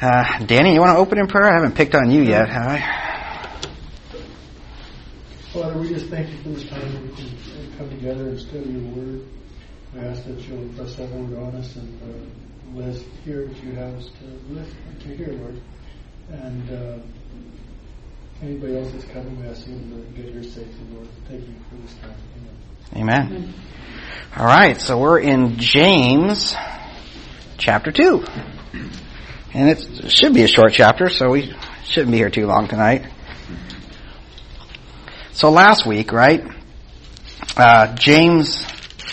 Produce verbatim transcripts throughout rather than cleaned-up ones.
Uh, Danny, you want to open in prayer? I haven't picked on you yet, have I? Father, we just thank you for this time that we can come together and study your word. We ask that you'll impress that word on us and uh, let us hear what you have us to listen to hear, Lord. And uh, anybody else that's coming, we ask you to get your safety, Lord. Thank you for this time. Amen. Amen. All right, so we're in James chapter two. And it's, it should be a short chapter, so we shouldn't be here too long tonight. So last week, right, uh, James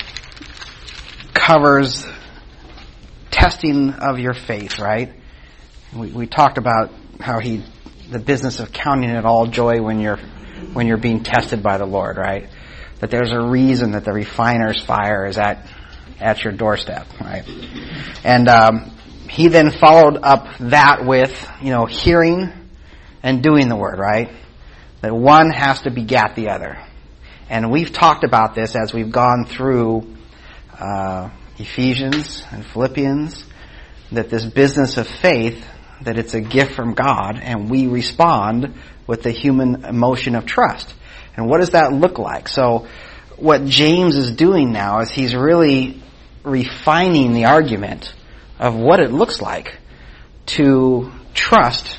covers testing of your faith, right? We, we talked about how he, the business of counting it all joy when you're, when you're being tested by the Lord, right? That there's a reason that the refiner's fire is at, at your doorstep, right? And, um, he then followed up that with, you know, hearing and doing the word, right? That one has to begat the other. And we've talked about this as we've gone through uh Ephesians and Philippians, that this business of faith, that it's a gift from God, and we respond with the human emotion of trust. And what does that look like? So what James is doing now is he's really refining the argument of what it looks like to trust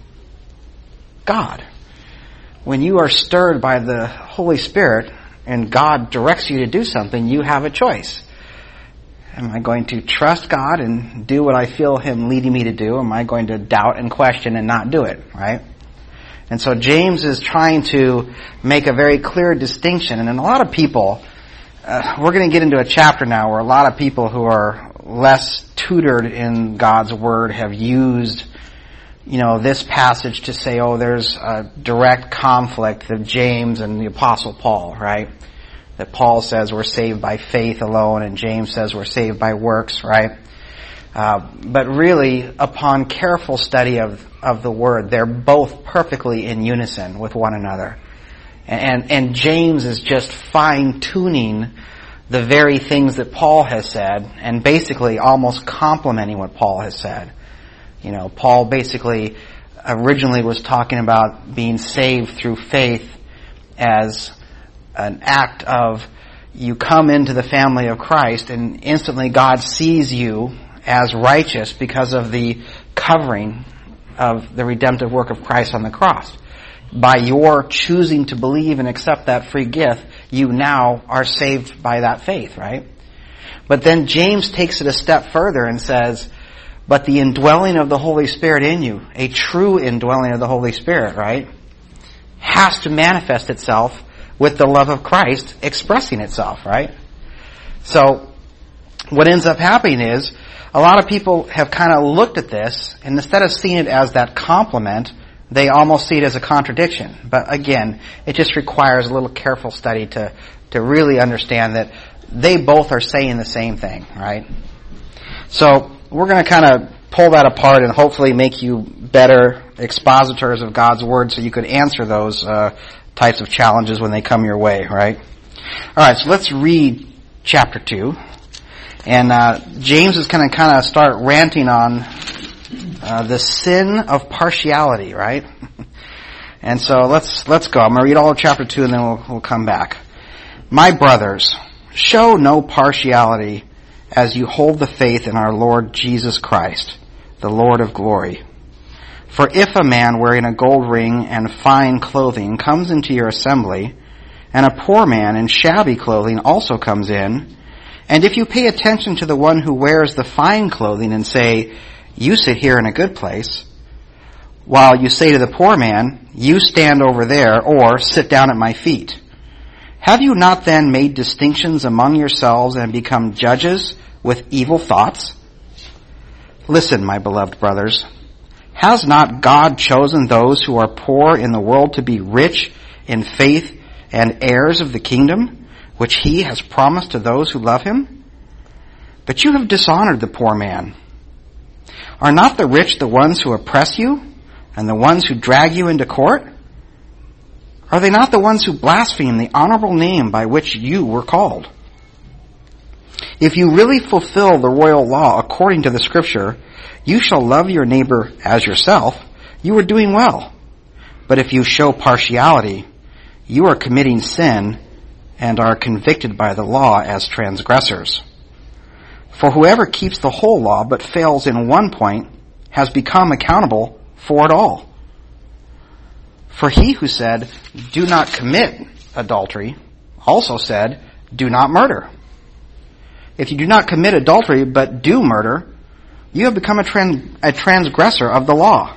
God. When you are stirred by the Holy Spirit and God directs you to do something, you have a choice. Am I going to trust God and do what I feel Him leading me to do? Am I going to doubt and question and not do it, right? And so James is trying to make a very clear distinction. And in a lot of people, uh, we're going to get into a chapter now where a lot of people who are less tutored in God's Word have used, you know, this passage to say, oh, there's a direct conflict of James and the Apostle Paul, right? That Paul says we're saved by faith alone, and James says we're saved by works, right? Uh, but really, upon careful study of, of the Word, they're both perfectly in unison with one another. And, and, and James is just fine-tuning the very things that Paul has said, and basically almost complementing what Paul has said. You know, Paul basically originally was talking about being saved through faith as an act of you come into the family of Christ and instantly God sees you as righteous because of the covering of the redemptive work of Christ on the cross. By your choosing to believe and accept that free gift, you now are saved by that faith, right? But then James takes it a step further and says, but the indwelling of the Holy Spirit in you, a true indwelling of the Holy Spirit, right, has to manifest itself with the love of Christ expressing itself, right? So what ends up happening is a lot of people have kind of looked at this, and instead of seeing it as that complement, they almost see it as a contradiction. But again, it just requires a little careful study to, to really understand that they both are saying the same thing, right? So we're going to kind of pull that apart and hopefully make you better expositors of God's Word so you could answer those uh, types of challenges when they come your way, right? All right, so let's read chapter two. And uh, James is going to kind of start ranting on uh, the sin of partiality, right? And so let's let's go. I'm going to read all of chapter two and then we'll, we'll come back. My brothers, show no partiality as you hold the faith in our Lord Jesus Christ, the Lord of glory. For if a man wearing a gold ring and fine clothing comes into your assembly, and a poor man in shabby clothing also comes in, and if you pay attention to the one who wears the fine clothing and say, you sit here in a good place, while you say to the poor man, you stand over there, or sit down at my feet, have you not then made distinctions among yourselves and become judges with evil thoughts? Listen, my beloved brothers, has not God chosen those who are poor in the world to be rich in faith and heirs of the kingdom, which he has promised to those who love him? But you have dishonored the poor man. Are not the rich the ones who oppress you, and the ones who drag you into court? Are they not the ones who blaspheme the honorable name by which you were called? If you really fulfill the royal law according to the Scripture, you shall love your neighbor as yourself, you are doing well. But if you show partiality, you are committing sin and are convicted by the law as transgressors. For whoever keeps the whole law but fails in one point has become accountable for it all. For he who said, do not commit adultery, also said, do not murder. If you do not commit adultery but do murder, you have become a, trans- a transgressor of the law.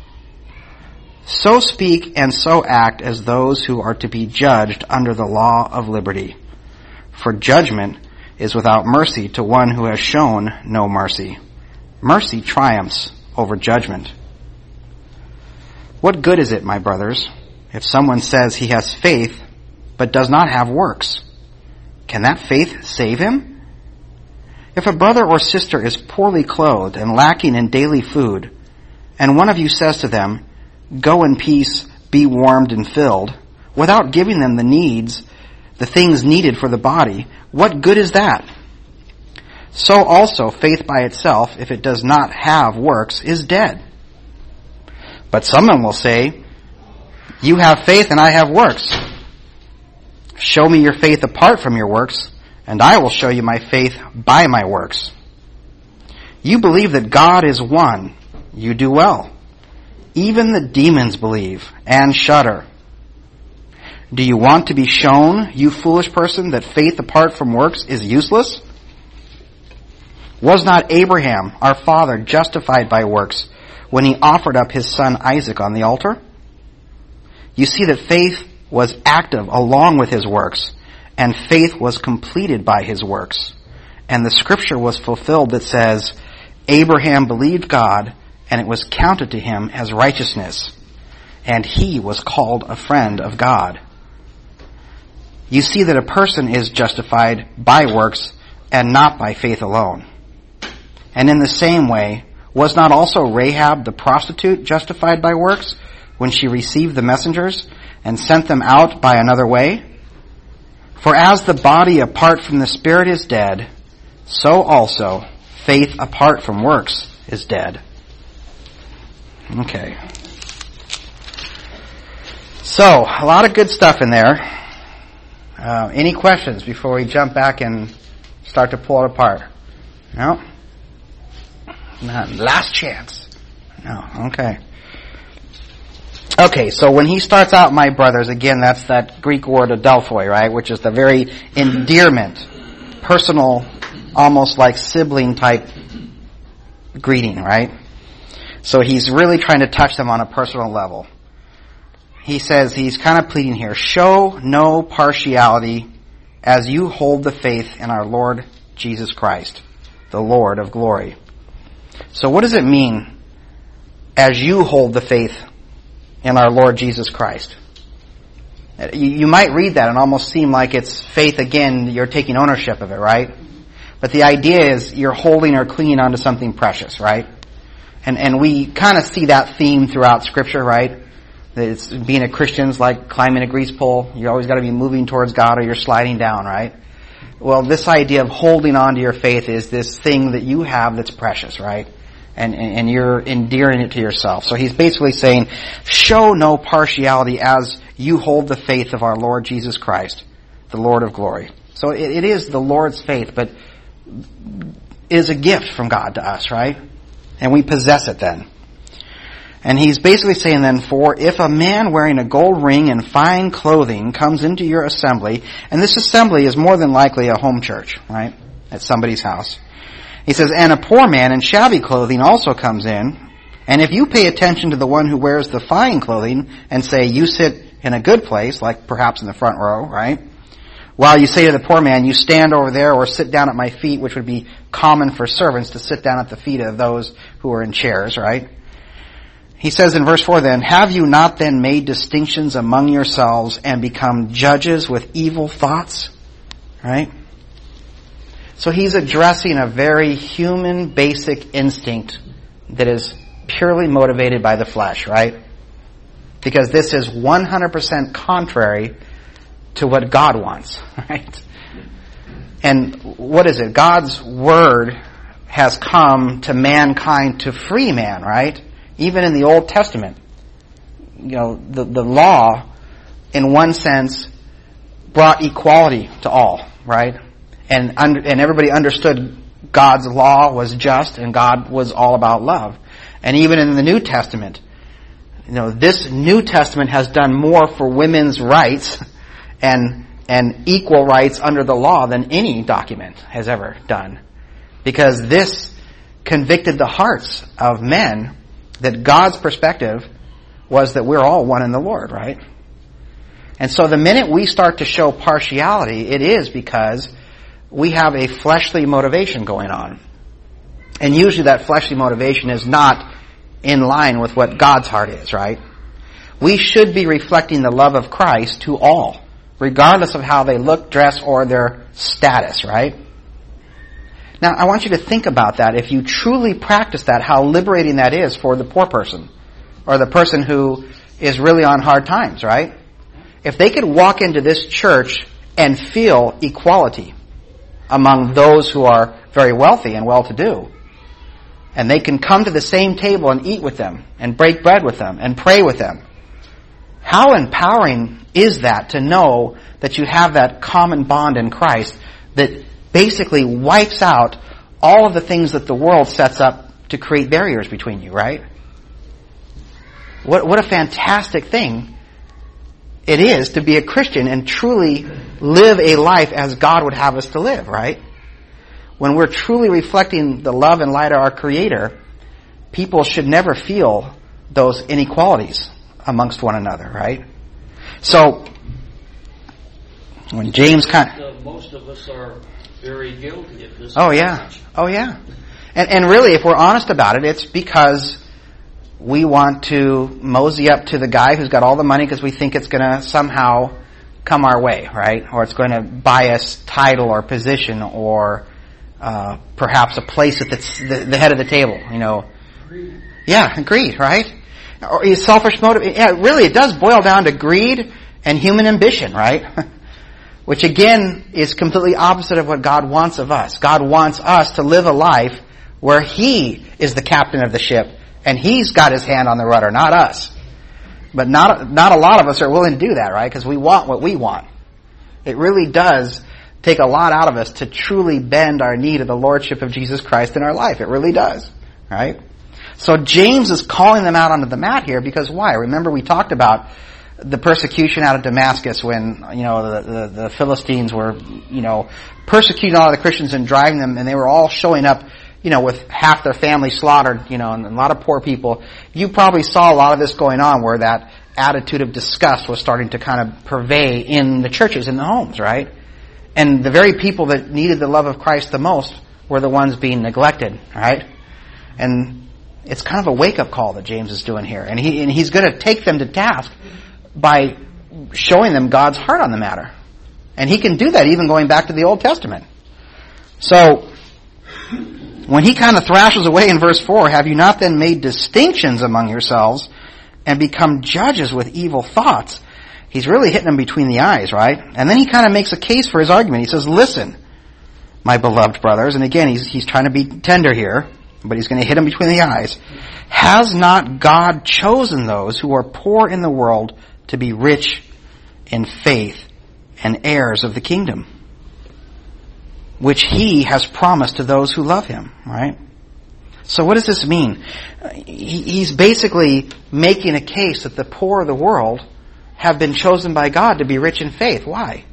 So speak and so act as those who are to be judged under the law of liberty. For judgment is without mercy to one who has shown no mercy. Mercy triumphs over judgment. What good is it, my brothers, if someone says he has faith but does not have works? Can that faith save him? If a brother or sister is poorly clothed and lacking in daily food, and one of you says to them, go in peace, be warmed and filled, without giving them the needs, the things needed for the body, what good is that? So also faith by itself, if it does not have works, is dead. But someone will say, you have faith and I have works. Show me your faith apart from your works, and I will show you my faith by my works. You believe that God is one. You do well. Even the demons believe and shudder. Do you want to be shown, you foolish person, that faith apart from works is useless? Was not Abraham, our father, justified by works when he offered up his son Isaac on the altar? You see that faith was active along with his works, and faith was completed by his works. And the scripture was fulfilled that says, Abraham believed God, and it was counted to him as righteousness, and he was called a friend of God. You see that a person is justified by works and not by faith alone. And in the same way, was not also Rahab the prostitute justified by works when she received the messengers and sent them out by another way? For as the body apart from the spirit is dead, so also faith apart from works is dead. Okay. So, a lot of good stuff in there. Uh, any questions before we jump back and start to pull it apart? No? None. Last chance. No. Okay. Okay, so when he starts out, my brothers, again, that's that Greek word adelphoi, right? Which is the very endearment, personal, almost like sibling type greeting, right? So he's really trying to touch them on a personal level. He says, he's kind of pleading here, show no partiality as you hold the faith in our Lord Jesus Christ, the Lord of glory. So what does it mean as you hold the faith in our Lord Jesus Christ? You, you might read that and almost seem like it's faith again, you're taking ownership of it, right? But the idea is you're holding or clinging onto something precious, right? And and we kind of see that theme throughout Scripture, right? That it's being a Christian's like climbing a grease pole. You always got to be moving towards God or you're sliding down, right? Well, this idea of holding on to your faith is this thing that you have that's precious, right? And, and, and you're endearing it to yourself. So he's basically saying, show no partiality as you hold the faith of our Lord Jesus Christ, the Lord of glory. So it, it is the Lord's faith, but it is a gift from God to us, right? And we possess it then. And he's basically saying then, for if a man wearing a gold ring and fine clothing comes into your assembly, and this assembly is more than likely a home church, right? At somebody's house. He says, and a poor man in shabby clothing also comes in, and if you pay attention to the one who wears the fine clothing and say, you sit in a good place, like perhaps in the front row, right? While you say to the poor man, you stand over there or sit down at my feet, which would be common for servants to sit down at the feet of those who are in chairs, right? He says in verse four then, have you not then made distinctions among yourselves and become judges with evil thoughts? Right? So he's addressing a very human basic instinct that is purely motivated by the flesh, right? Because this is one hundred percent contrary to what God wants, right? And what is it? God's word has come to mankind to free man, right? Even in the Old Testament. You know, the, the law, in one sense, brought equality to all, right? And under, and everybody understood God's law was just and God was all about love. And even in the New Testament, you know, this New Testament has done more for women's rights and and equal rights under the law than any document has ever done. Because this convicted the hearts of men that God's perspective was that we're all one in the Lord, right? And so the minute we start to show partiality, it is because we have a fleshly motivation going on. And usually that fleshly motivation is not in line with what God's heart is, right? We should be reflecting the love of Christ to all, regardless of how they look, dress, or their status, right? Now, I want you to think about that. If you truly practice that, how liberating that is for the poor person, or the person who is really on hard times, right? If they could walk into this church and feel equality among those who are very wealthy and well-to-do, and they can come to the same table and eat with them, and break bread with them, and pray with them, how empowering is that to know that you have that common bond in Christ that basically wipes out all of the things that the world sets up to create barriers between you, right? What, what a fantastic thing it is to be a Christian and truly live a life as God would have us to live, right? When we're truly reflecting the love and light of our Creator, people should never feel those inequalities amongst one another, right? So, when James kind of... Uh, most of us are very guilty of this. Oh, yeah. Oh, yeah. And, and really, if we're honest about it, it's because we want to mosey up to the guy who's got all the money because we think it's going to somehow come our way, right? Or it's going to buy us title or position or uh, perhaps a place at the, the, the head of the table, you know. Greed. Yeah, greed, right? Or selfish motive. Yeah, really, it does boil down to greed and human ambition, right? Which again is completely opposite of what God wants of us. God wants us to live a life where He is the captain of the ship and He's got His hand on the rudder, not us. But not not a lot of us are willing to do that, right? Because we want what we want. It really does take a lot out of us to truly bend our knee to the Lordship of Jesus Christ in our life. It really does, right? So James is calling them out onto the mat here because why? Remember we talked about the persecution out of Damascus when, you know, the, the, the Philistines were, you know, persecuting all of the Christians and driving them, and they were all showing up, you know, with half their family slaughtered, you know, and a lot of poor people. You probably saw a lot of this going on where that attitude of disgust was starting to kind of pervade in the churches, in the homes, right? And the very people that needed the love of Christ the most were the ones being neglected, right? And it's kind of a wake-up call that James is doing here. And he and he's going to take them to task by showing them God's heart on the matter. And he can do that even going back to the Old Testament. So, when he kind of thrashes away in verse four, have you not then made distinctions among yourselves and become judges with evil thoughts? He's really hitting them between the eyes, right? And then he kind of makes a case for his argument. He says, listen, my beloved brothers, and again, he's, he's trying to be tender here, but he's going to hit them between the eyes. Has not God chosen those who are poor in the world to be rich in faith and heirs of the kingdom, which He has promised to those who love Him, right? So what does this mean? He's basically making a case that the poor of the world have been chosen by God to be rich in faith. Why?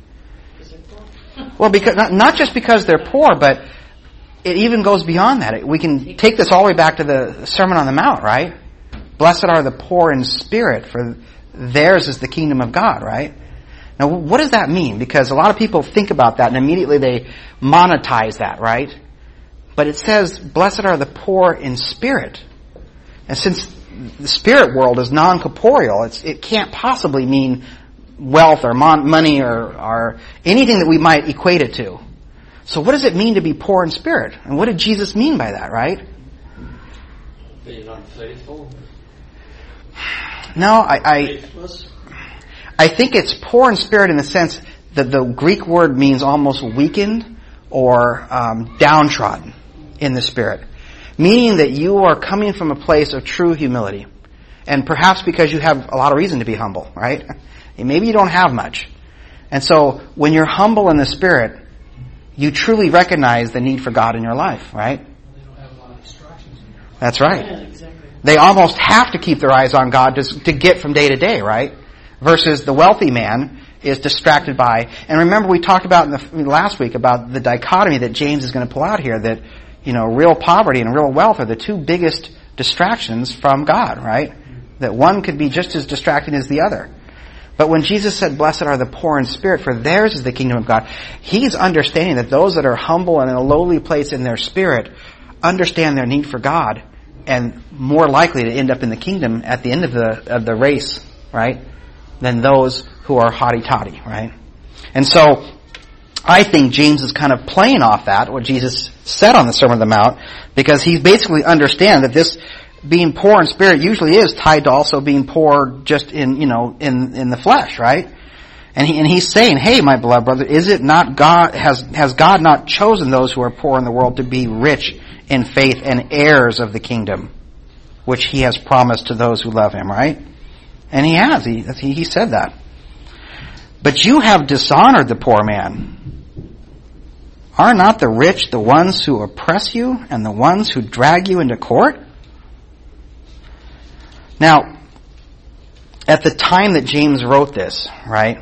Well, because not, not just because they're poor, but it even goes beyond that. We can take this all the way back to the Sermon on the Mount, right? Blessed are the poor in spirit, for theirs is the kingdom of God, right? Now, what does that mean? Because a lot of people think about that and immediately they monetize that, right? But it says, blessed are the poor in spirit. And since the spirit world is non-corporeal, it's, it can't possibly mean wealth or mon- money or, or anything that we might equate it to. So what does it mean to be poor in spirit? And what did Jesus mean by that, right? Being unfaithful. No, I, I, I think it's poor in spirit in the sense that the Greek word means almost weakened or um, downtrodden in the Spirit. Meaning that you are coming from a place of true humility. And perhaps because you have a lot of reason to be humble, right? Maybe you don't have much. And so when you're humble in the Spirit, you truly recognize the need for God in your life, right? They don't have a lot of distractions in there. That's right. Yeah, exactly. They almost have to keep their eyes on God to, to get from day to day, right? Versus the wealthy man is distracted by. And remember we talked about in the last week about the dichotomy that James is going to pull out here, that, you know, real poverty and real wealth are the two biggest distractions from God, right? That one could be just as distracting as the other. But when Jesus said, blessed are the poor in spirit, for theirs is the kingdom of God, he's understanding that those that are humble and in a lowly place in their spirit understand their need for God and more likely to end up in the kingdom at the end of the of the race, right? Than those who are haughty-toddy, right? And so I think James is kind of playing off that, what Jesus said on the Sermon on the Mount, because he basically understands that this being poor in spirit usually is tied to also being poor just in, you know, in, in the flesh, right? And he, and he's saying, hey, my beloved brother, is it not God, has, has God not chosen those who are poor in the world to be rich in faith and heirs of the kingdom, which he has promised to those who love him, right? And he has, he, he said that. But you have dishonored the poor man. Are not the rich the ones who oppress you and the ones who drag you into court? Now, at the time that James wrote this, right,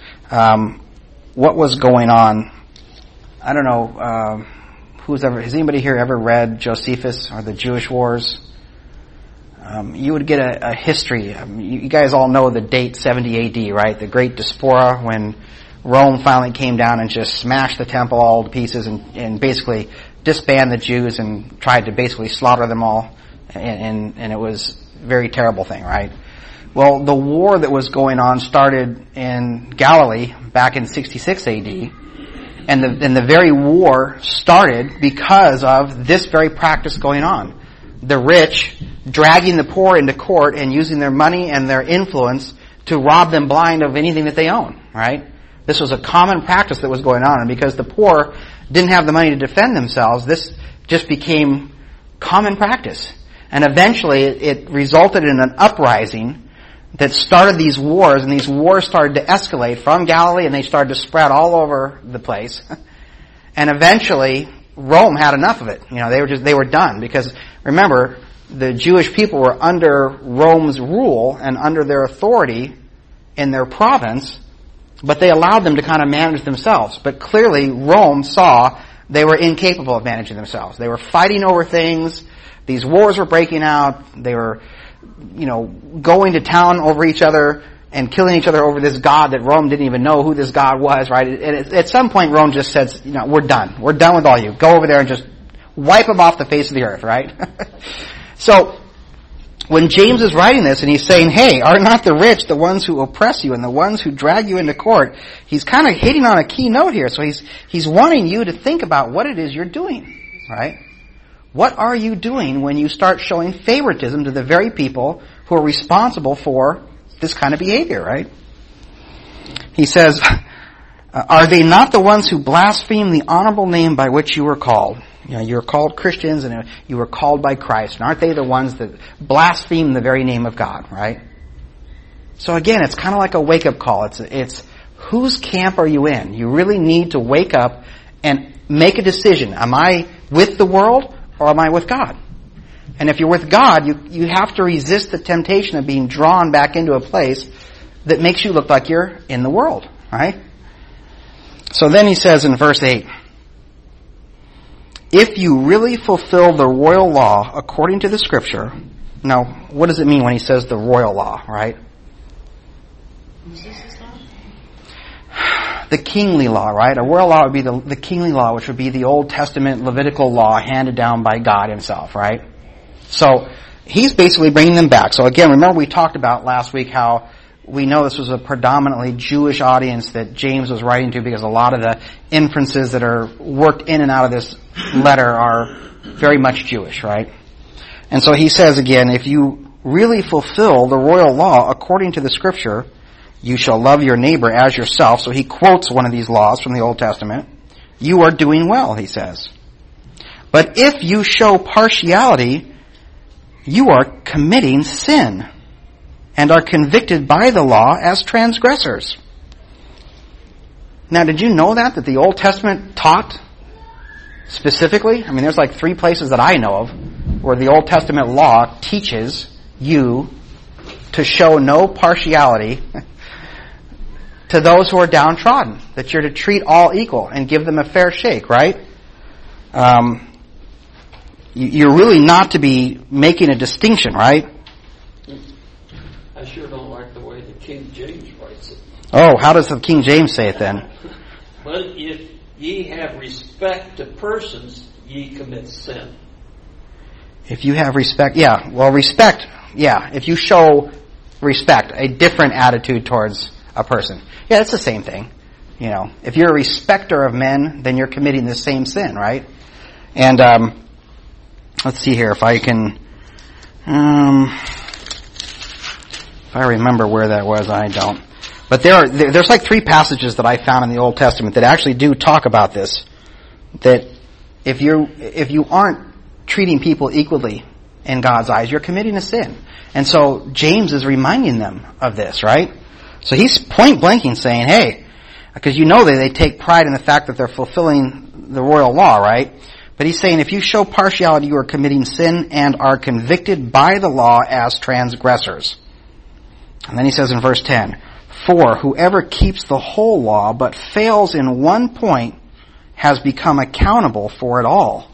um, what was going on? I don't know, uh, who's ever, has anybody here ever read Josephus or the Jewish Wars? Um, you would get a, a history. Um, you, you guys all know the date seventy A D, right? The Great Diaspora, when Rome finally came down and just smashed the temple all to pieces and, and basically disbanded the Jews and tried to basically slaughter them all. And, and, and it was a very terrible thing, right? Well, the war that was going on started in Galilee back in sixty-six A D. And the, and the very war started because of this very practice going on. The rich dragging the poor into court and using their money and their influence to rob them blind of anything that they own, right? This was a common practice that was going on, and because the poor didn't have the money to defend themselves, this just became common practice. And eventually it, it resulted in an uprising that started these wars, and these wars started to escalate from Galilee, and they started to spread all over the place. And eventually Rome had enough of it. You know, they were just, they were done, because remember, the Jewish people were under Rome's rule and under their authority in their province, but they allowed them to kind of manage themselves. But clearly Rome saw they were incapable of managing themselves. They were fighting over things. These wars were breaking out. They were, you know, going to town over each other and killing each other over this God that Rome didn't even know who this God was, right? And at some point Rome just said, you know, we're done. We're done with all you. Go over there and just wipe them off the face of the earth, right? So, when James is writing this and he's saying, hey, are not the rich the ones who oppress you and the ones who drag you into court? He's kind of hitting on a key note here. So he's, he's wanting you to think about what it is you're doing, right? What are you doing when you start showing favoritism to the very people who are responsible for this kind of behavior, right? He says, are they not the ones who blaspheme the honorable name by which you were called? You know, you're called Christians and you were called by Christ. And aren't they the ones that blaspheme the very name of God, right? So again, it's kind of like a wake-up call. It's, it's whose camp are you in? You really need to wake up and make a decision. Am I with the world or am I with God? And if you're with God, you, you have to resist the temptation of being drawn back into a place that makes you look like you're in the world, right? So then he says in verse eight, if you really fulfill the royal law according to the scripture. Now, what does it mean when he says the royal law, right? The kingly law, right? A royal law would be the, the kingly law, which would be the Old Testament Levitical law handed down by God himself, right? So, he's basically bringing them back. So again, remember we talked about last week how we know this was a predominantly Jewish audience that James was writing to, because a lot of the inferences that are worked in and out of this letter are very much Jewish, right? And so he says again, if you really fulfill the royal law according to the scripture, you shall love your neighbor as yourself. So he quotes one of these laws from the Old Testament. you are doing well, he says. But if you show partiality, you are committing sin and are convicted by the law as transgressors. Now, did you know that, that the Old Testament taught specifically? I mean, there's like three places that I know of where the Old Testament law teaches you to show no partiality to those who are downtrodden, that you're to treat all equal and give them a fair shake, right? Um, you're really not to be making a distinction, right? I sure don't like the way the King James writes it. Oh, how does the King James say it then? But if ye have respect to persons, ye commit sin. If you have respect, yeah, well, respect, yeah, if you show respect, a different attitude towards a person. Yeah, it's the same thing. You know, if you're a respecter of men, then you're committing the same sin, right? And, um, let's see here if I can, um, if I remember where that was, I don't. But there are, there's like three passages that I found in the Old Testament that actually do talk about this. That if you if you aren't treating people equally in God's eyes, you're committing a sin. And so James is reminding them of this, right? So he's point blanking saying, hey, because you know that they take pride in the fact that they're fulfilling the royal law, right? But he's saying if you show partiality, you are committing sin and are convicted by the law as transgressors. And then he says in verse ten, for whoever keeps the whole law but fails in one point has become accountable for it all.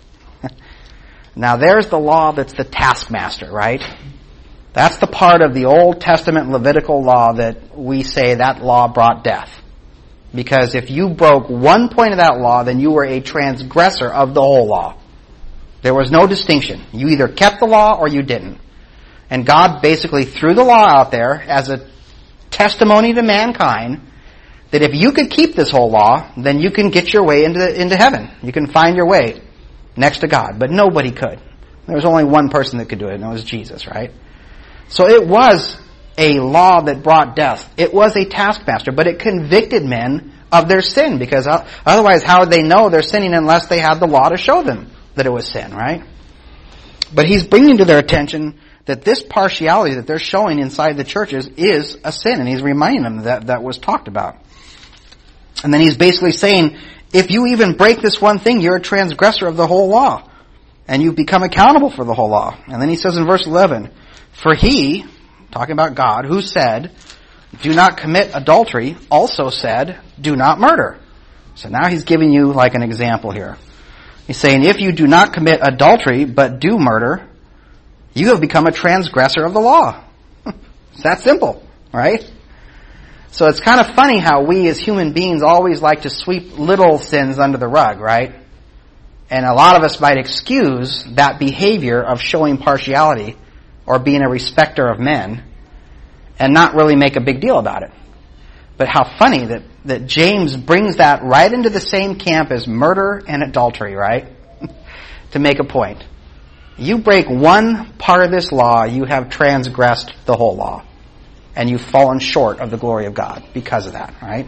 Now there's the law that's the taskmaster, right? That's the part of the Old Testament Levitical law that we say that law brought death. Because if you broke one point of that law, then you were a transgressor of the whole law. There was no distinction. You either kept the law or you didn't. And God basically threw the law out there as a testimony to mankind that if you could keep this whole law, then you can get your way into into heaven. You can find your way next to God. But nobody could. There was only one person that could do it, and it was Jesus, right? So it was a law that brought death. It was a taskmaster, but it convicted men of their sin, because otherwise how would they know they're sinning unless they had the law to show them that it was sin, right? But he's bringing to their attention that this partiality that they're showing inside the churches is a sin, and he's reminding them that that was talked about. And then he's basically saying, if you even break this one thing, you're a transgressor of the whole law, and you become accountable for the whole law. And then he says in verse eleven, for he, talking about God, who said, do not commit adultery, also said, do not murder. So now he's giving you like an example here. He's saying, if you do not commit adultery, but do murder, you have become a transgressor of the law. It's that simple, right? So it's kind of funny how we as human beings always like to sweep little sins under the rug, right? And a lot of us might excuse that behavior of showing partiality or being a respecter of men and not really make a big deal about it. But how funny that, that James brings that right into the same camp as murder and adultery, right? To make a point. You break one part of this law, you have transgressed the whole law. And you've fallen short of the glory of God because of that, right?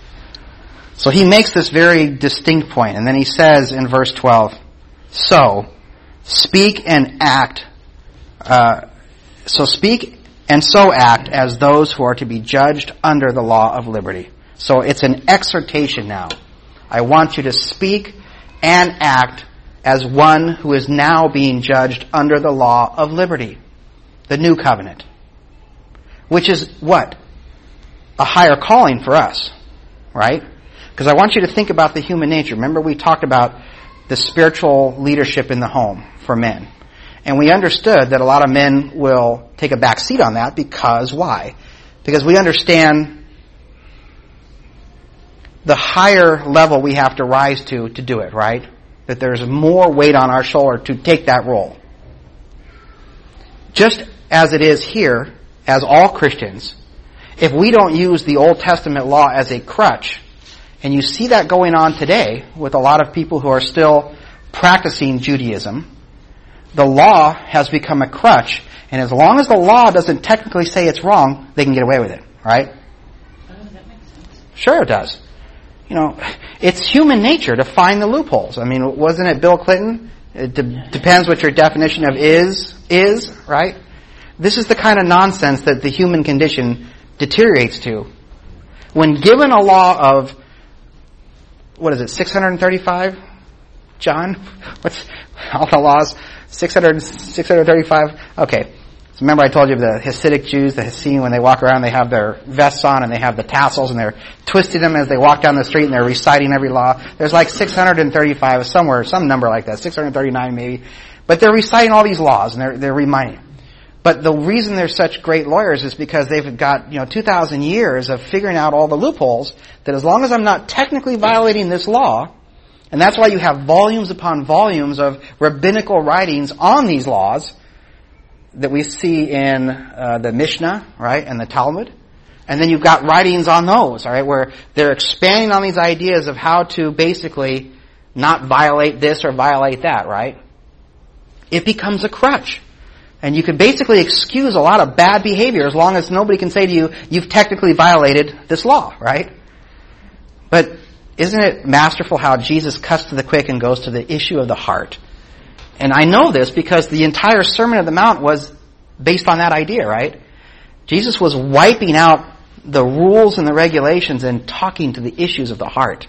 So he makes this very distinct point, and then he says in verse twelve, so, speak and act, uh, so speak and so act as those who are to be judged under the law of liberty. So it's an exhortation now. I want you to speak and act as one who is now being judged under the law of liberty, the new covenant. Which is what? A higher calling for us, right? Because I want you to think about the human nature. Remember we talked about the spiritual leadership in the home for men. And we understood that a lot of men will take a back seat on that because why? Because we understand the higher level we have to rise to to do it, right? That there's more weight on our shoulder to take that role. Just as it is here, as all Christians, if we don't use the Old Testament law as a crutch, and you see that going on today with a lot of people who are still practicing Judaism, the law has become a crutch, and as long as the law doesn't technically say it's wrong, they can get away with it, right? Oh, that makes sense. Sure it does. you know, it's human nature to find the loopholes. I mean, wasn't it Bill Clinton? It de- depends what your definition of is, is, right? This is the kind of nonsense that the human condition deteriorates to. When given a law of, what is it, six hundred thirty-five? John? What's all the laws? six hundred, six hundred thirty-five? Okay. So remember I told you the Hasidic Jews, the Hasidim, when they walk around, they have their vests on and they have the tassels and they're twisting them as they walk down the street and they're reciting every law. There's like six hundred thirty-five, somewhere, some number like that, six hundred thirty-nine maybe. But they're reciting all these laws and they're, they're reminding. But the reason they're such great lawyers is because they've got, you know, two thousand years of figuring out all the loopholes that as long as I'm not technically violating this law, and that's why you have volumes upon volumes of rabbinical writings on these laws that we see in uh, the Mishnah, right, and the Talmud. And then you've got writings on those, all right, where they're expanding on these ideas of how to basically not violate this or violate that, right? It becomes a crutch. And you can basically excuse a lot of bad behavior as long as nobody can say to you, you've technically violated this law, right? But isn't it masterful how Jesus cuts to the quick and goes to the issue of the heart? And I know this because the entire Sermon on the Mount was based on that idea, right? Jesus was wiping out the rules and the regulations and talking to the issues of the heart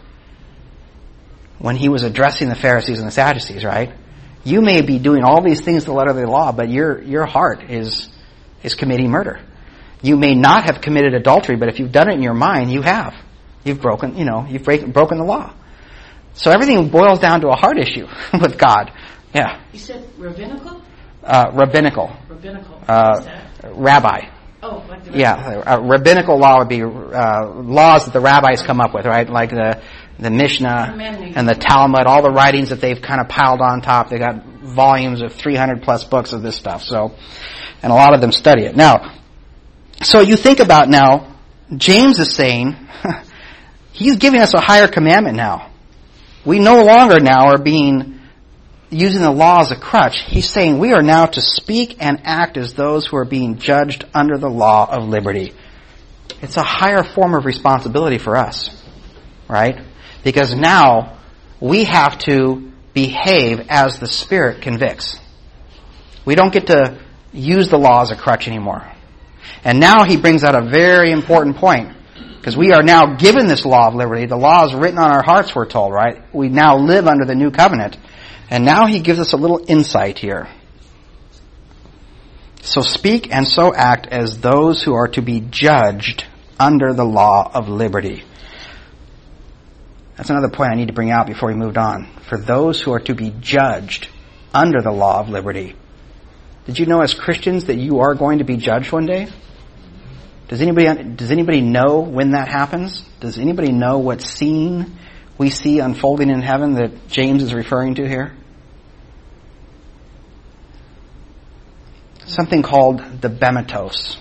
when he was addressing the Pharisees and the Sadducees, right? You may be doing all these things to the letter of the law, but your your heart is is committing murder. You may not have committed adultery, but if you've done it in your mind, you have. You've broken, you know, you've break, broken the law. So everything boils down to a heart issue with God. Yeah. You said rabbinical? Uh, rabbinical. Rabbinical. Uh, What's that? Rabbi. Oh, like the Yeah, a rabbinical law would be uh, laws that the rabbis come up with, right? Like the the Mishnah and the Talmud, all the writings that they've kind of piled on top. They got volumes of three hundred plus books of this stuff. So, and a lot of them study it. Now, so you think about now, James is saying, he's giving us a higher commandment now. We no longer now are being, using the law as a crutch. He's saying we are now to speak and act as those who are being judged under the law of liberty. It's a higher form of responsibility for us, right? Because now we have to behave as the Spirit convicts. We don't get to use the law as a crutch anymore. And now he brings out a very important point. Because we are now given this law of liberty. The law is written on our hearts, we're told, right? We now live under the new covenant. And now he gives us a little insight here. So speak and so act as those who are to be judged under the law of liberty. That's another point I need to bring out before we moved on. For those who are to be judged under the law of liberty. Did you know as Christians that you are going to be judged one day? Does anybody, does anybody know when that happens? Does anybody know what scene we see unfolding in heaven that James is referring to here? Something called the Bematos.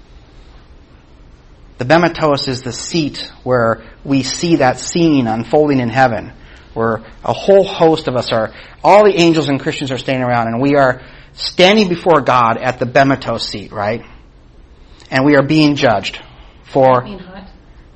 The Bematos is the seat where we see that scene unfolding in heaven, where a whole host of us are, all the angels and Christians are standing around, and we are standing before God at the Bematos seat, right? And we are being judged for... Being hot?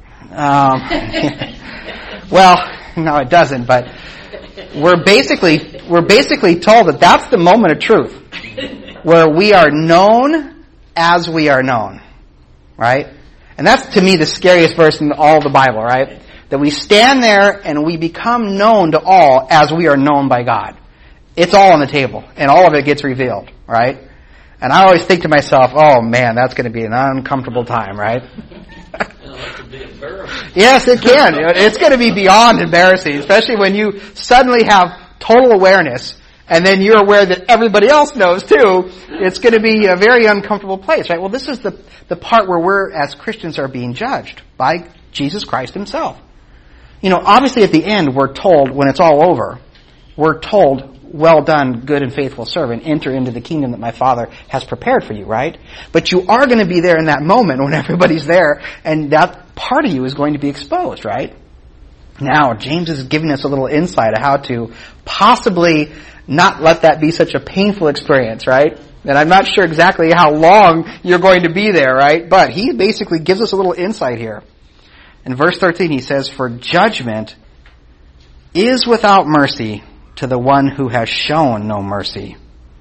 Um, well, no, it doesn't, but we're basically, we're basically told that that's the moment of truth, where we are known as we are known, right? And that's, to me, the scariest verse in all the Bible, right? That we stand there and we become known to all as we are known by God. It's all on the table, and all of it gets revealed, right? And I always think to myself, oh man, that's going to be an uncomfortable time, right? That could be embarrassing. Yes, it can. It's going to be beyond embarrassing, especially when you suddenly have total awareness and then you're aware that everybody else knows too. It's going to be a very uncomfortable place, right? Well, this is the, the part where we're, as Christians, are being judged by Jesus Christ himself. You know, obviously at the end, we're told, when it's all over, we're told, well done, good and faithful servant, enter into the kingdom that my Father has prepared for you, right? But you are going to be there in that moment when everybody's there, and that part of you is going to be exposed, right? Now, James is giving us a little insight of how to possibly not let that be such a painful experience, right? And I'm not sure exactly how long you're going to be there, right? But he basically gives us a little insight here. In verse thirteen he says, "For judgment is without mercy to the one who has shown no mercy."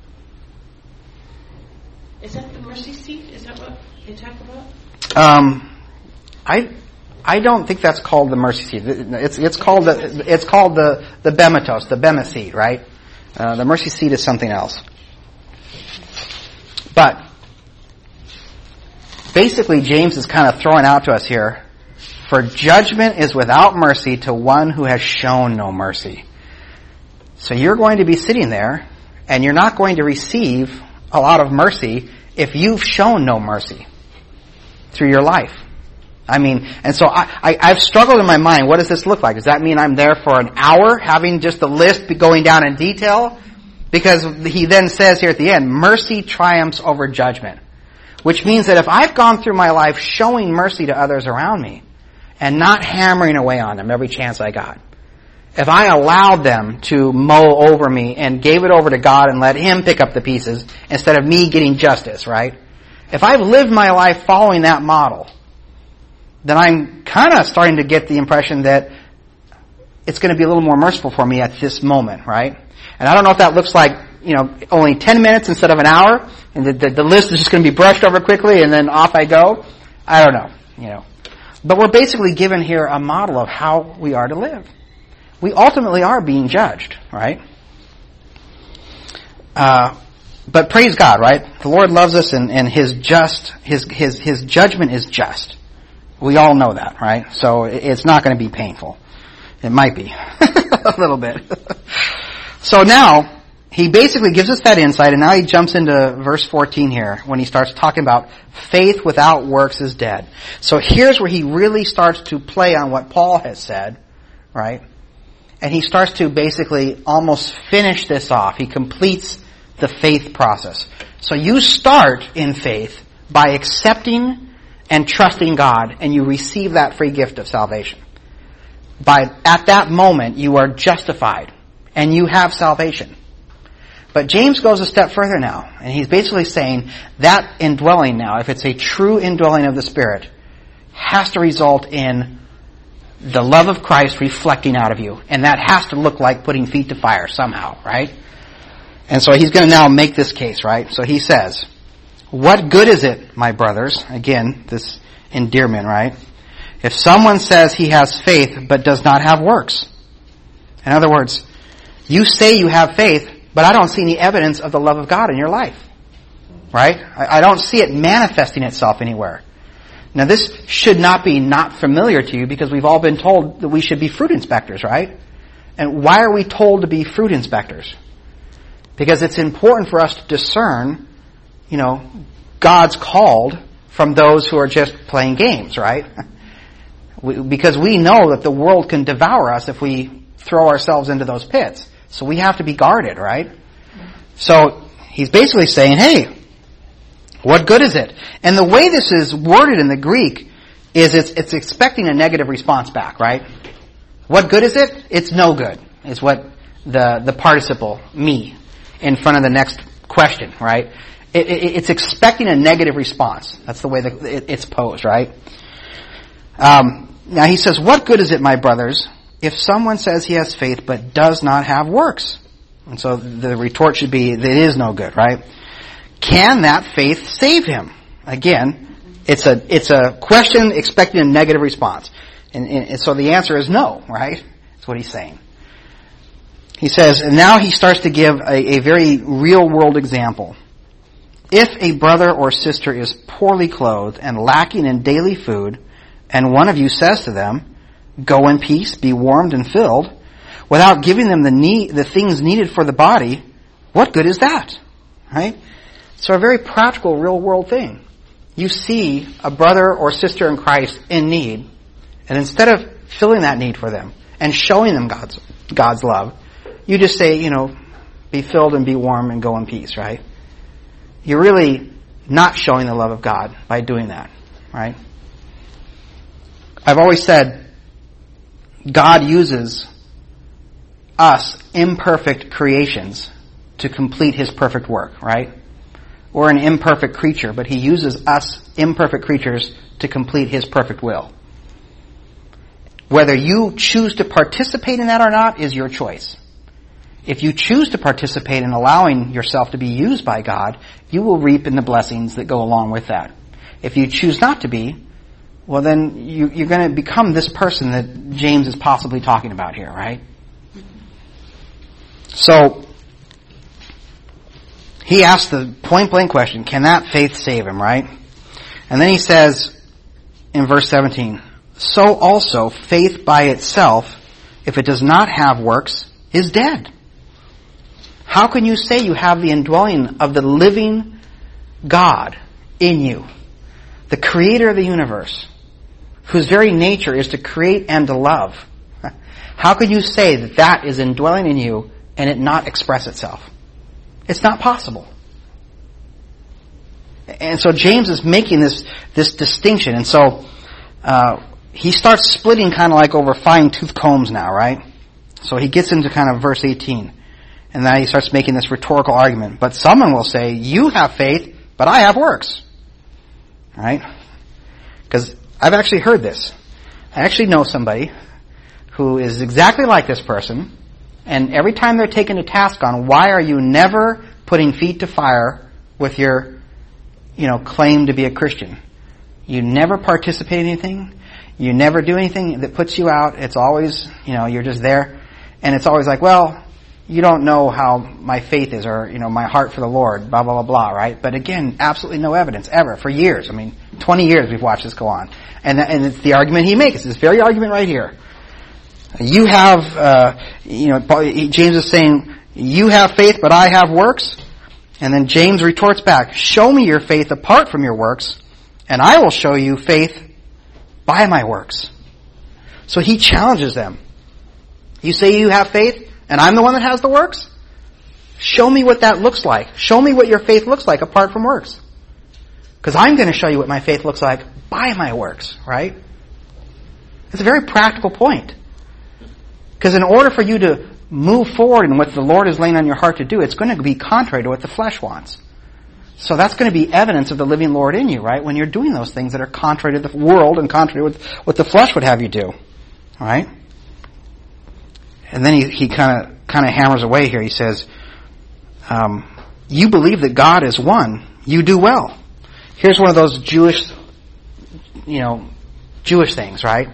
Is that the mercy seat? Is that what they talk about? Um, I I don't think that's called the mercy seat. It's it's called the it's called the the bematos, the bema seat, right? Uh, the mercy seat is something else. But basically, James is kind of throwing out to us here, for judgment is without mercy to one who has shown no mercy. So you're going to be sitting there, and you're not going to receive a lot of mercy if you've shown no mercy through your life. I mean, and so I, I, I've struggled in my mind, what does this look like? Does that mean I'm there for an hour having just the list going down in detail? Because he then says here at the end, mercy triumphs over judgment. Which means that if I've gone through my life showing mercy to others around me and not hammering away on them every chance I got, if I allowed them to mow over me and gave it over to God and let Him pick up the pieces instead of me getting justice, right? If I've lived my life following that model, then I'm kind of starting to get the impression that it's going to be a little more merciful for me at this moment, right? And I don't know if that looks like, you know, only ten minutes instead of an hour, and the, the, the list is just going to be brushed over quickly and then off I go. I don't know, you know. But we're basically given here a model of how we are to live. We ultimately are being judged, right? Uh, but praise God, right? The Lord loves us, and, and His just, His, His, His judgment is just. We all know that, right? So it's not going to be painful. It might be. A little bit. So now, he basically gives us that insight, and now he jumps into verse fourteen here when he starts talking about faith without works is dead. So here's where he really starts to play on what Paul has said, right? And he starts to basically almost finish this off. He completes the faith process. So you start in faith by accepting and trusting God, and you receive that free gift of salvation. By at that moment, you are justified, and you have salvation. But James goes a step further now, and he's basically saying that indwelling now, if it's a true indwelling of the Spirit, has to result in the love of Christ reflecting out of you. And that has to look like putting feet to fire somehow, right? And so he's going to now make this case, right? So he says, "What good is it, my brothers?" Again, this endearment, right? "If someone says he has faith but does not have works." In other words, you say you have faith, but I don't see any evidence of the love of God in your life. Right? I, I don't see it manifesting itself anywhere. Now this should not be not familiar to you, because we've all been told that we should be fruit inspectors, right? And why are we told to be fruit inspectors? Because it's important for us to discern, you know, God's called from those who are just playing games, right? We, because we know that the world can devour us if we throw ourselves into those pits. So we have to be guarded, right? So he's basically saying, hey, what good is it? And the way this is worded in the Greek is it's, it's expecting a negative response back, right? What good is it? It's no good, is what the, the participle, me, in front of the next question, right? It, it, it's expecting a negative response. That's the way that it, it's posed, right? Um, now he says, what good is it, my brothers, if someone says he has faith but does not have works? And so the retort should be that it is no good, right? Can that faith save him? Again, it's a it's a question expecting a negative response. And, and so the answer is no, right? That's what he's saying. He says, and now he starts to give a, a very real world example. If a brother or sister is poorly clothed and lacking in daily food, and one of you says to them, go in peace, be warmed and filled, without giving them the need, the things needed for the body, what good is that? Right? So a very practical, real world thing. You see a brother or sister in Christ in need, and instead of filling that need for them and showing them God's God's love, you just say, you know, be filled and be warm and go in peace, right? You're really not showing the love of God by doing that, right? I've always said God uses us imperfect creations to complete His perfect work, right? We're an imperfect creature, but He uses us imperfect creatures to complete His perfect will. Whether you choose to participate in that or not is your choice. If you choose to participate in allowing yourself to be used by God, you will reap in the blessings that go along with that. If you choose not to be, well then you, you're going to become this person that James is possibly talking about here, right? So, he asked the point blank question, can that faith save him, right? And then he says in verse seventeen, so also faith by itself, if it does not have works, is dead. How can you say you have the indwelling of the living God in you, the creator of the universe, whose very nature is to create and to love? How can you say that that is indwelling in you and it not express itself? It's not possible. And so James is making this, this distinction. And so, uh, he starts splitting kind of like over fine-tooth combs now, right? So he gets into kind of verse eighteen. And then he starts making this rhetorical argument. But someone will say, you have faith, but I have works. Right? Because I've actually heard this. I actually know somebody who is exactly like this person. And every time they're taken to task on, why are you never putting feet to fire with your, you know, claim to be a Christian? You never participate in anything. You never do anything that puts you out. It's always, you know, you're just there. And it's always like, well, you don't know how my faith is or, you know, my heart for the Lord, blah, blah, blah, blah, right? But again, absolutely no evidence ever for years. I mean, twenty years we've watched this go on. And, and it's the argument he makes. It's this very argument right here. You have, uh, you know, James is saying, you have faith, but I have works. And then James retorts back, show me your faith apart from your works, and I will show you faith by my works. So he challenges them. You say you have faith, and I'm the one that has the works? Show me what that looks like. Show me what your faith looks like apart from works. Because I'm going to show you what my faith looks like by my works, right? It's a very practical point. Because in order for you to move forward in what the Lord is laying on your heart to do, it's going to be contrary to what the flesh wants. So that's going to be evidence of the living Lord in you, right? When you're doing those things that are contrary to the world and contrary to what the flesh would have you do. Right? And then he, he kind of, kind of hammers away here. He says, um, you believe that God is one. You do well. Here's one of those Jewish, you know, Jewish things, right?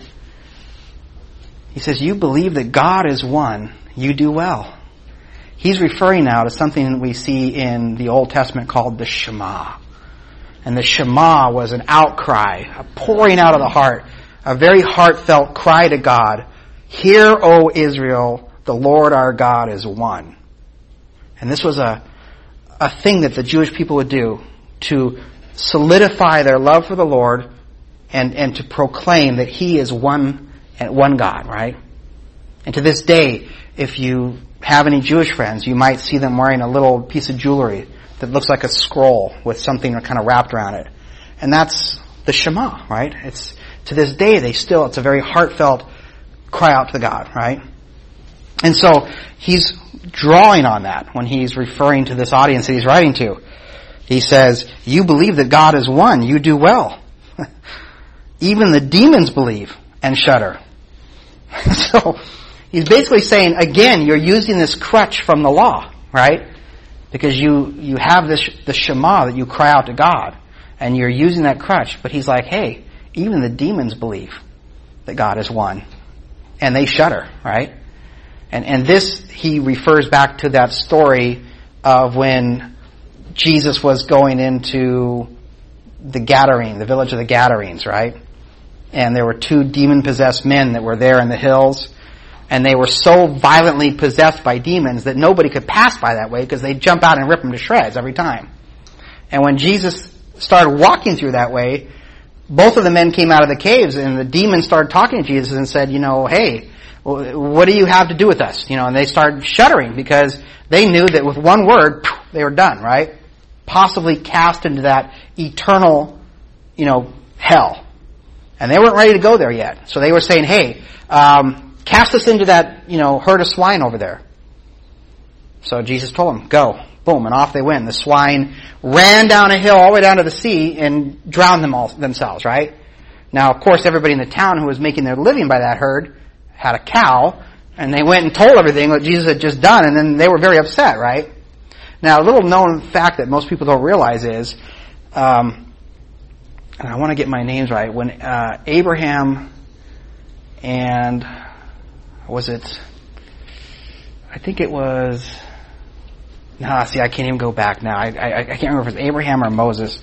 He says, you believe that God is one. You do well. He's referring now to something we see in the Old Testament called the Shema. And the Shema was an outcry, a pouring out of the heart, a very heartfelt cry to God. Hear, O Israel, the Lord our God is one. And this was a, a thing that the Jewish people would do to solidify their love for the Lord and, and to proclaim that He is one and one God, right? And to this day, if you have any Jewish friends, you might see them wearing a little piece of jewelry that looks like a scroll with something kind of wrapped around it. And that's the Shema, right? It's, to this day, they still, it's a very heartfelt cry out to God, right? And so, he's drawing on that when he's referring to this audience that he's writing to. He says, you believe that God is one, you do well. Even the demons believe and shudder. So, he's basically saying, again, you're using this crutch from the law, right? Because you, you have this, the Shema that you cry out to God, and you're using that crutch. But he's like, hey, even the demons believe that God is one. And they shudder, right? And, and this, he refers back to that story of when Jesus was going into the Gadarene, the village of the Gadarenes, right? And there were two demon-possessed men that were there in the hills. And they were so violently possessed by demons that nobody could pass by that way because they'd jump out and rip them to shreds every time. And when Jesus started walking through that way, both of the men came out of the caves and the demons started talking to Jesus and said, you know, hey, what do you have to do with us? You know, and they started shuddering because they knew that with one word, they were done, right? Possibly cast into that eternal, you know, hell. And they weren't ready to go there yet. So they were saying, hey, um, cast us into that, you know, herd of swine over there. So Jesus told them, go. Boom, and off they went. The swine ran down a hill all the way down to the sea and drowned them all themselves, right? Now, of course, everybody in the town who was making their living by that herd had a cow, and they went and told everything what Jesus had just done, and then they were very upset, right? Now, a little known fact that most people don't realize is, um, and I want to get my names right, when uh, Abraham and, was it, I think it was, nah, see, I can't even go back now. I, I, I can't remember if it was Abraham or Moses.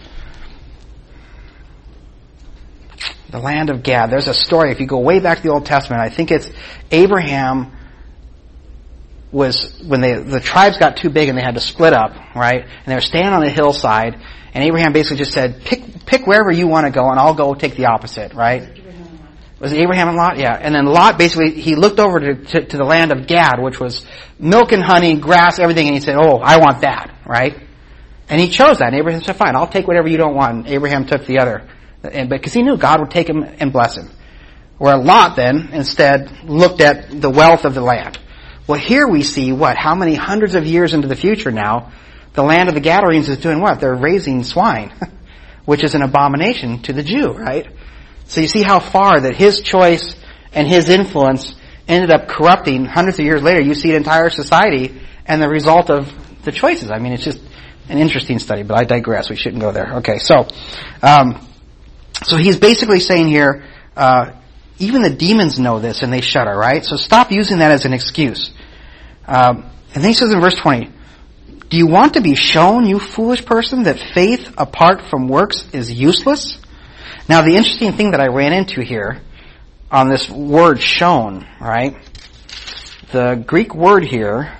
The land of Gad. There's a story, if you go way back to the Old Testament, I think it's Abraham was, when they, the tribes got too big and they had to split up, right? And they were standing on a hillside, and Abraham basically just said, pick, pick wherever you want to go and I'll go take the opposite, right? Was it Abraham and Lot? Yeah. And then Lot basically, he looked over to, to, to the land of Gad, which was milk and honey, grass, everything, and he said, oh, I want that, right? And he chose that, and Abraham said, fine, I'll take whatever you don't want. And Abraham took the other. And because he knew God would take him and bless him. Where Lot then, instead, looked at the wealth of the land. Well, here we see what? How many hundreds of years into the future now, the land of the Gadarenes is doing what? They're raising swine, which is an abomination to the Jew, right? So you see how far that his choice and his influence ended up corrupting hundreds of years later. You see an entire society and the result of the choices. I mean, it's just an interesting study, but I digress. We shouldn't go there. Okay, so, um, so he's basically saying here, uh, even the demons know this and they shudder, right? So stop using that as an excuse. Um, and then he says in verse twenty, do you want to be shown, you foolish person, that faith apart from works is useless? Now the interesting thing that I ran into here on this word shown, right? The Greek word here,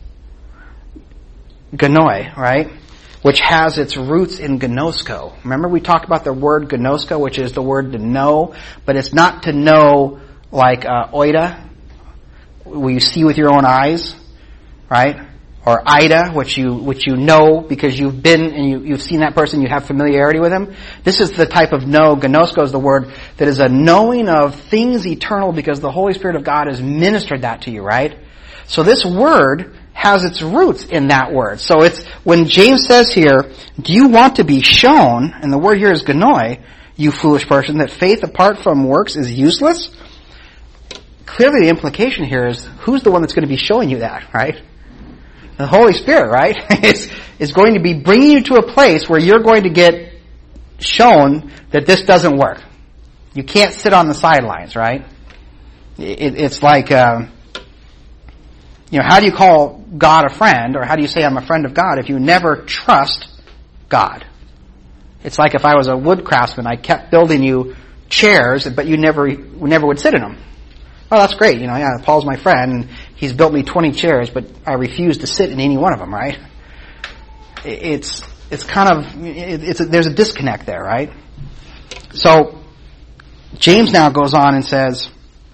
gnoi, right? Which has its roots in gnosko. Remember we talked about the word gnosko, which is the word to know, but it's not to know like uh, oida, what you see with your own eyes, right? Or ida, which you which you know because you've been and you, you've seen that person, you have familiarity with him. This is the type of know. Gnosko is the word that is a knowing of things eternal because the Holy Spirit of God has ministered that to you, right? So this word has its roots in that word. So it's, when James says here, do you want to be shown, and the word here is gnoi, you foolish person, that faith apart from works is useless? Clearly the implication here is, who's the one that's going to be showing you that, right? The Holy Spirit, right? is, is going to be bringing you to a place where you're going to get shown that this doesn't work. You can't sit on the sidelines, right? It, it's like, um, you know, how do you call God a friend, or how do you say I'm a friend of God if you never trust God? It's like if I was a wood craftsman, I kept building you chairs, but you never, never would sit in them. Oh, that's great, you know, yeah, Paul's my friend, and he's built me twenty chairs, but I refuse to sit in any one of them, right? It's, it's kind of, it's a, there's a disconnect there, right? So, James now goes on and says,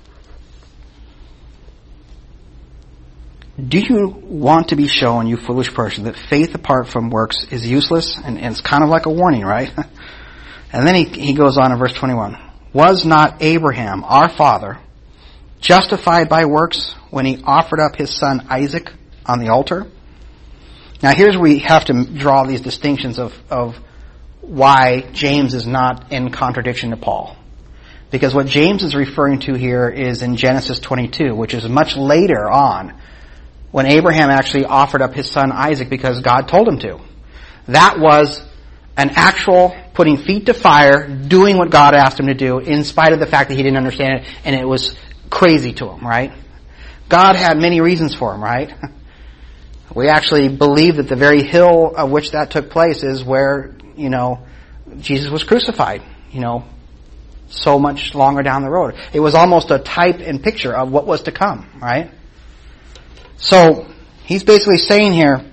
do you want to be shown, you foolish person, that faith apart from works is useless? And, and it's kind of like a warning, right? And then he, he goes on in verse twenty-one. Was not Abraham, our father, justified by works when he offered up his son Isaac on the altar? Now here's where we have to draw these distinctions of, of why James is not in contradiction to Paul. Because what James is referring to here is in Genesis twenty-two, which is much later on, when Abraham actually offered up his son Isaac because God told him to. That was an actual putting feet to fire, doing what God asked him to do, in spite of the fact that he didn't understand it, and it was crazy to him, right? God had many reasons for him, right? We actually believe that the very hill of which that took place is where, you know, Jesus was crucified, you know, so much longer down the road. It was almost a type and picture of what was to come, right? So, he's basically saying here,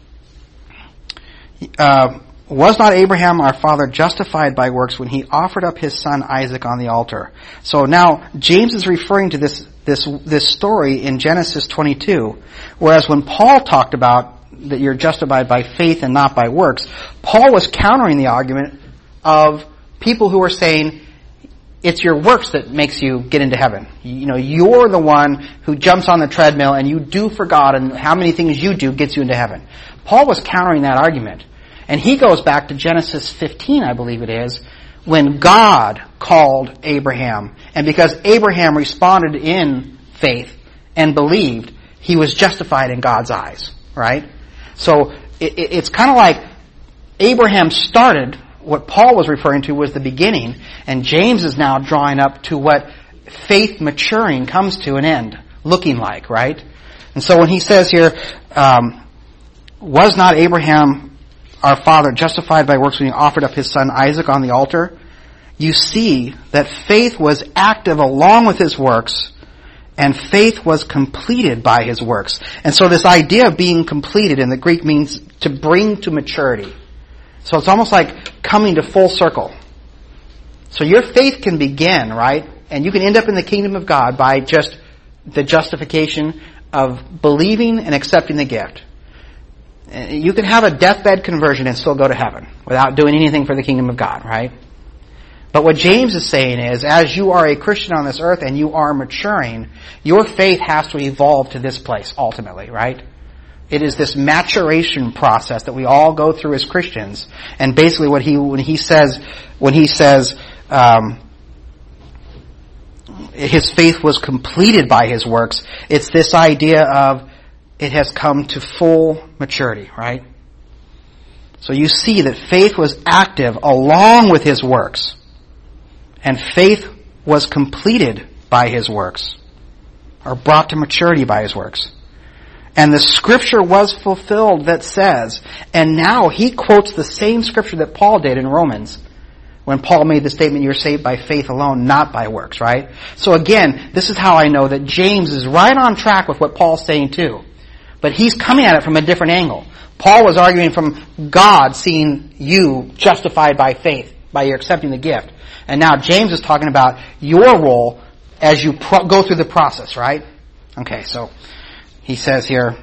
uh, was not Abraham our father justified by works when he offered up his son Isaac on the altar? So now, James is referring to this, this, this story in Genesis twenty-two, whereas when Paul talked about that you're justified by faith and not by works, Paul was countering the argument of people who were saying, it's your works that makes you get into heaven. You know, you're the one who jumps on the treadmill and you do for God, and how many things you do gets you into heaven. Paul was countering that argument. And he goes back to Genesis fifteen, I believe it is, when God called Abraham. And because Abraham responded in faith and believed, he was justified in God's eyes, right? So it, it, it's kind of like Abraham started, what Paul was referring to was the beginning, and James is now drawing up to what faith maturing comes to an end, looking like, right? And so when he says here, um, was not Abraham our father justified by works when he offered up his son Isaac on the altar? You see that faith was active along with his works, and faith was completed by his works. And so this idea of being completed in the Greek means to bring to maturity. So it's almost like coming to full circle. So your faith can begin, right? And you can end up in the kingdom of God by just the justification of believing and accepting the gift. You can have a deathbed conversion and still go to heaven without doing anything for the kingdom of God, right? But what James is saying is, as you are a Christian on this earth and you are maturing, your faith has to evolve to this place ultimately, right? It is this maturation process that we all go through as Christians. And basically what he, when he says, when he says, um, his faith was completed by his works, it's this idea of it has come to full maturity, right? So you see that faith was active along with his works. And faith was completed by his works, or brought to maturity by his works. And the scripture was fulfilled that says, and now he quotes the same scripture that Paul did in Romans, when Paul made the statement, you're saved by faith alone, not by works, right? So again, this is how I know that James is right on track with what Paul's saying too. But he's coming at it from a different angle. Paul was arguing from God seeing you justified by faith, by your accepting the gift. And now James is talking about your role as you pro- go through the process, right? Okay, so he says here,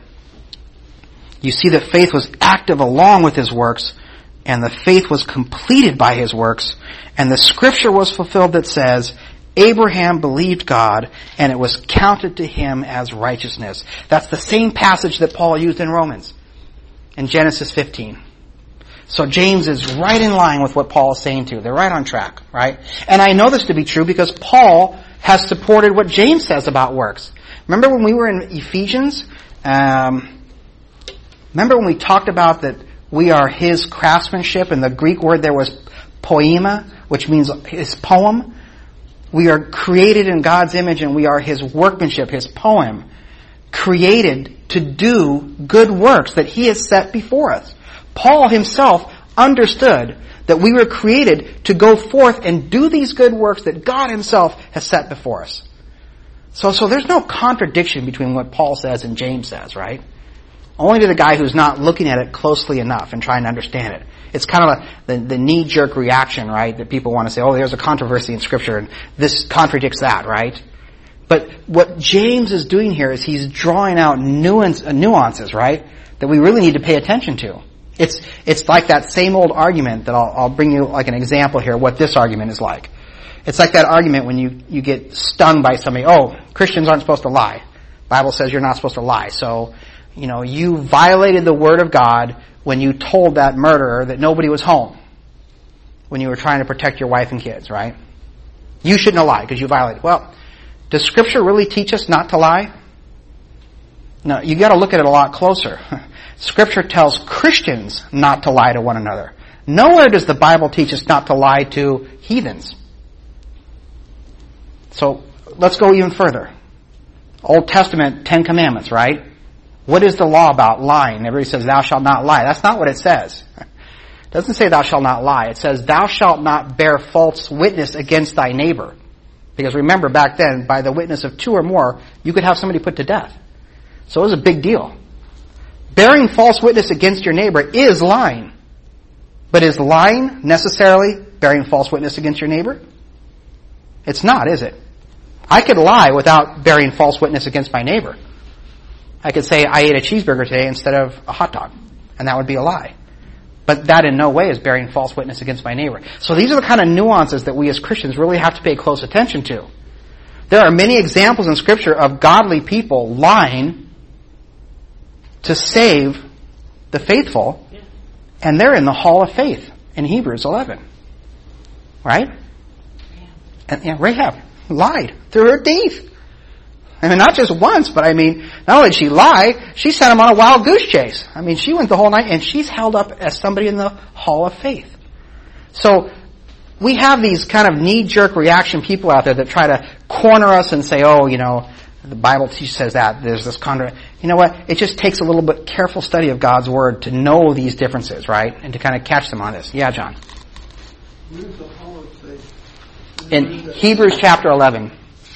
you see that faith was active along with his works, and the faith was completed by his works, and the scripture was fulfilled that says, Abraham believed God, and it was counted to him as righteousness. That's the same passage that Paul used in Romans, in Genesis fifteen. So James is right in line with what Paul is saying too. They're right on track, right? And I know this to be true because Paul has supported what James says about works. Remember when we were in Ephesians? Um, remember when we talked about that we are his craftsmanship, and the Greek word there was poema, which means his poem. We are created in God's image, and we are his workmanship, his poem, created to do good works that he has set before us. Paul himself understood that we were created to go forth and do these good works that God himself has set before us. So, so there's no contradiction between what Paul says and James says, right? Only to the guy who's not looking at it closely enough and trying to understand it. It's kind of a, the, the knee-jerk reaction, right? That people want to say, oh, there's a controversy in Scripture and this contradicts that, right? But what James is doing here is he's drawing out nuance, uh, nuances, right? That we really need to pay attention to. It's, it's like that same old argument that I'll, I'll bring you like an example here, what this argument is like. It's like that argument when you, you get stung by somebody, oh, Christians aren't supposed to lie. The Bible says you're not supposed to lie. So, you know, you violated the word of God when you told that murderer that nobody was home when you were trying to protect your wife and kids, right? You shouldn't have lied because you violated. Well, does Scripture really teach us not to lie? No, you got to look at it a lot closer. Scripture tells Christians not to lie to one another. Nowhere does the Bible teach us not to lie to heathens. So let's go even further. Old Testament, Ten Commandments, right? What is the law about lying? Everybody says, thou shalt not lie. That's not what it says. It doesn't say thou shalt not lie. It says, thou shalt not bear false witness against thy neighbor. Because remember, back then, by the witness of two or more, you could have somebody put to death. So it was a big deal. Bearing false witness against your neighbor is lying. But is lying necessarily bearing false witness against your neighbor? It's not, is it? I could lie without bearing false witness against my neighbor. I could say I ate a cheeseburger today instead of a hot dog, and that would be a lie. But that in no way is bearing false witness against my neighbor. So these are the kind of nuances that we as Christians really have to pay close attention to. There are many examples in Scripture of godly people lying to save the faithful, and they're in the hall of faith in Hebrews eleven. right? And yeah, Rahab lied through her teeth. I mean, not just once, but I mean, not only did she lie, she sent him on a wild goose chase. I mean, she went the whole night, and she's held up as somebody in the hall of faith. So, we have these kind of knee-jerk reaction people out there that try to corner us and say, oh, you know, the Bible says that, there's this contra. You know what? It just takes a little bit careful study of God's Word to know these differences, right? And to kind of catch them on this. Yeah, John? Where's the hall of faith? In Hebrews chapter eleven.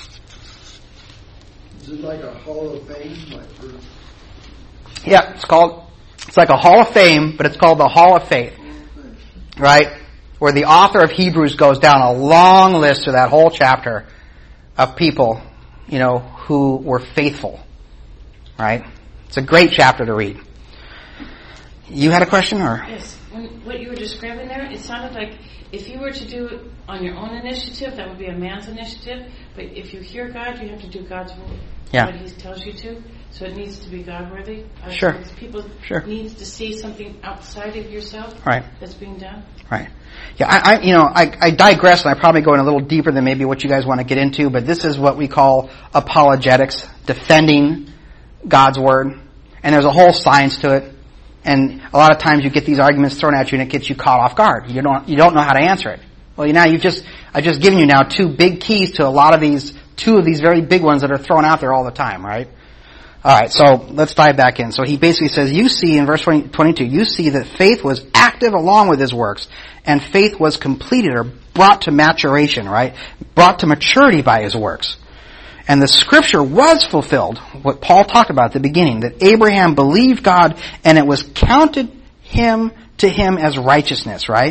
Is it like a hall of fame? Like for... Yeah, it's called, it's like a hall of fame, but it's called the hall of faith. Right? Where the author of Hebrews goes down a long list of that whole chapter of people, you know, who were faithful. Right? It's a great chapter to read. You had a question, or? Yes. When, what you were describing there, it sounded like if you were to do it on your own initiative, that would be a man's initiative. But if you hear God, you have to do God's will. Yeah. What He tells you to. So it needs to be God-worthy. Sure. People Sure. needs to see something outside of yourself. Right. That's being done. Right. Yeah, I, I you know, I, I digress, and I probably go in a little deeper than maybe what you guys want to get into, but this is what we call apologetics, defending God's Word. And there's a whole science to it. And a lot of times you get these arguments thrown at you and it gets you caught off guard. You don't, you don't know how to answer it. Well, now you've just, I've just given you now two big keys to a lot of these, two of these very big ones that are thrown out there all the time, right? Alright, so let's dive back in. So he basically says, you see in verse twenty-two, you see that faith was active along with his works, and faith was completed or brought to maturation, right? Brought to maturity by his works. And the scripture was fulfilled, what Paul talked about at the beginning, that Abraham believed God and it was counted him to him as righteousness, right?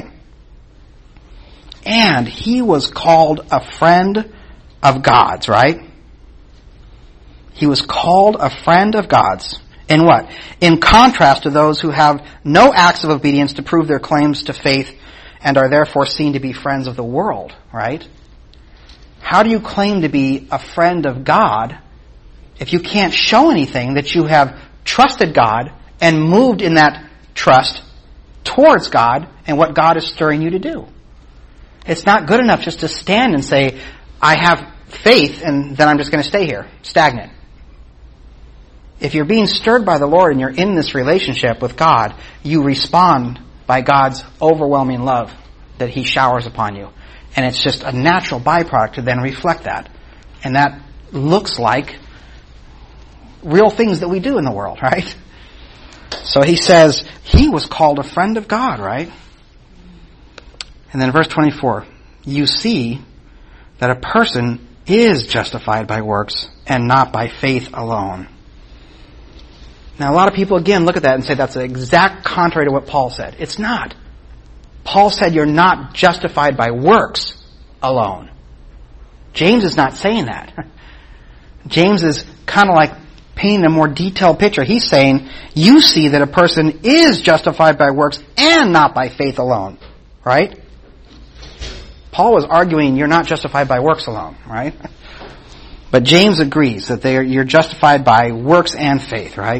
And he was called a friend of God's, right? He was called a friend of God's. In what? In contrast to those who have no acts of obedience to prove their claims to faith and are therefore seen to be friends of the world, right? How do you claim to be a friend of God if you can't show anything that you have trusted God and moved in that trust towards God and what God is stirring you to do? It's not good enough just to stand and say, I have faith and then I'm just going to stay here, stagnant. If you're being stirred by the Lord and you're in this relationship with God, you respond by God's overwhelming love that He showers upon you. And it's just a natural byproduct to then reflect that. And that looks like real things that we do in the world, right? So he says, he was called a friend of God, right? And then verse twenty-four, you see that a person is justified by works and not by faith alone. Now a lot of people again look at that and say that's the exact contrary to what Paul said. It's not. Paul said you're not justified by works alone. James is not saying that. James is kind of like painting a more detailed picture. He's saying you see that a person is justified by works and not by faith alone. Right? Paul was arguing you're not justified by works alone. Right? But James agrees that they are, you're justified by works and faith. Right?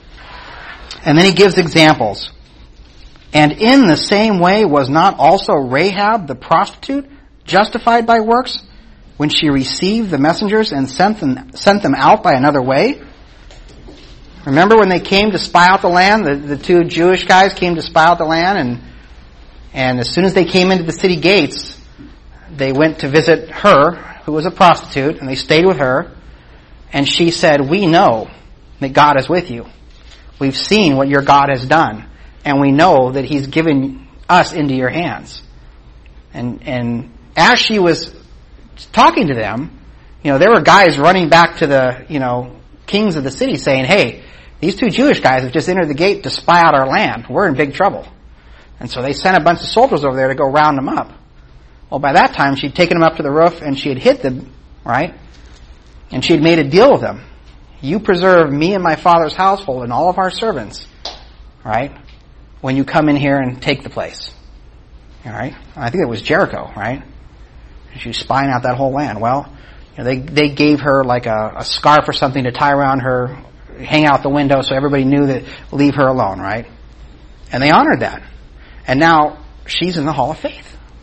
And then he gives examples. And in the same way was not also Rahab the prostitute justified by works when she received the messengers and sent them, sent them out by another way? Remember when they came to spy out the land? The, the two Jewish guys came to spy out the land, and and as soon as they came into the city gates, they went to visit her, who was a prostitute, and they stayed with her. And she said, we know that God is with you. We've seen what your God has done. And we know that He's given us into your hands. And and as she was talking to them, you know, there were guys running back to the, you know, kings of the city saying, hey, these two Jewish guys have just entered the gate to spy out our land. We're in big trouble. And so they sent a bunch of soldiers over there to go round them up. Well, by that time, she'd taken them up to the roof and she had hit them, right? And she had made a deal with them. You preserve me and my father's household and all of our servants, right? When you come in here and take the place. All right? I think it was Jericho, right? She was spying out that whole land. Well, you know, they they gave her like a, a scarf or something to tie around her, hang out the window so everybody knew that leave her alone, right? And they honored that. And now she's in the Hall of Faith.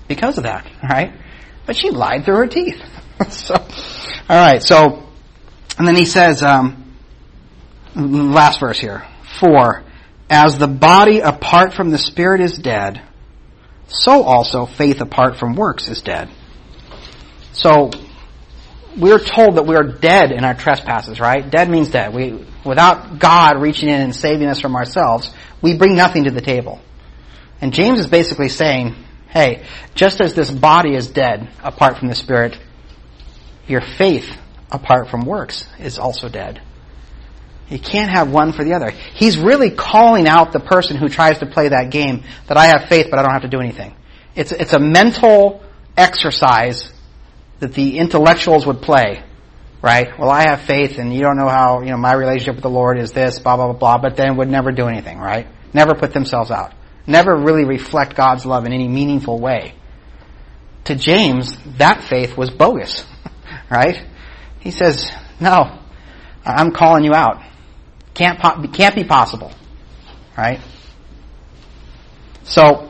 because of that, right? But she lied through her teeth. so, all right. So, and then he says, um, last verse here. For as the body apart from the spirit is dead, so also faith apart from works is dead. So we're told that we are dead in our trespasses, right? Dead means dead. We, without God reaching in and saving us from ourselves, we bring nothing to the table. And James is basically saying, hey, just as this body is dead apart from the spirit, your faith apart from works is also dead. You can't have one for the other. He's really calling out the person who tries to play that game that I have faith but I don't have to do anything. It's, it's a mental exercise that the intellectuals would play, right? Well, I have faith and you don't know how, you know, my relationship with the Lord is this, blah, blah, blah, blah, but then would never do anything, right? Never put themselves out. Never really reflect God's love in any meaningful way. To James, that faith was bogus, right? He says, no, I'm calling you out. Can't, po- can't be possible, right? So,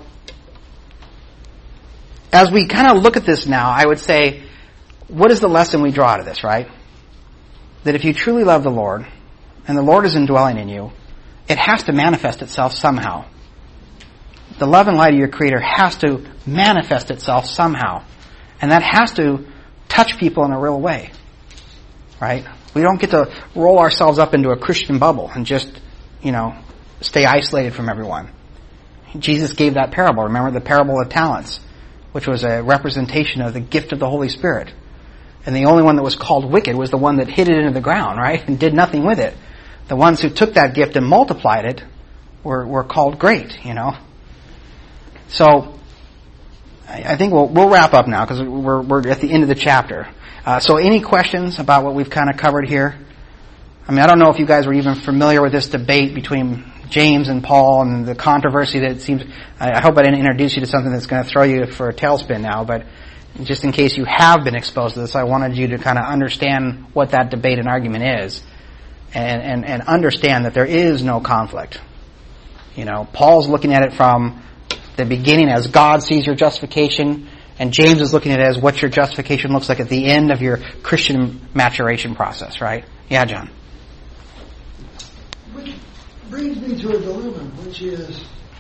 as we kind of look at this now, I would say, what is the lesson we draw out of this, right? That if you truly love the Lord, and the Lord is indwelling in you, it has to manifest itself somehow. The love and light of your Creator has to manifest itself somehow. And that has to touch people in a real way, right? We don't get to roll ourselves up into a Christian bubble and just, you know, stay isolated from everyone. Jesus gave that parable. Remember the parable of talents, which was a representation of the gift of the Holy Spirit. And the only one that was called wicked was the one that hid it into the ground, right? And did nothing with it. The ones who took that gift and multiplied it were, were called great, you know. So, I think we'll, we'll wrap up now because we're, we're at the end of the chapter. Uh, so any questions about what we've kind of covered here? I mean, I don't know if you guys were even familiar with this debate between James and Paul and the controversy that it seems, I hope I didn't introduce you to something that's going to throw you for a tailspin now, but just in case you have been exposed to this, I wanted you to kind of understand what that debate and argument is and, and, and understand that there is no conflict. You know, Paul's looking at it from the beginning as God sees your justification, and James is looking at it as what your justification looks like at the end of your Christian maturation process, right? Yeah, John. Which brings me to a dilemma, which is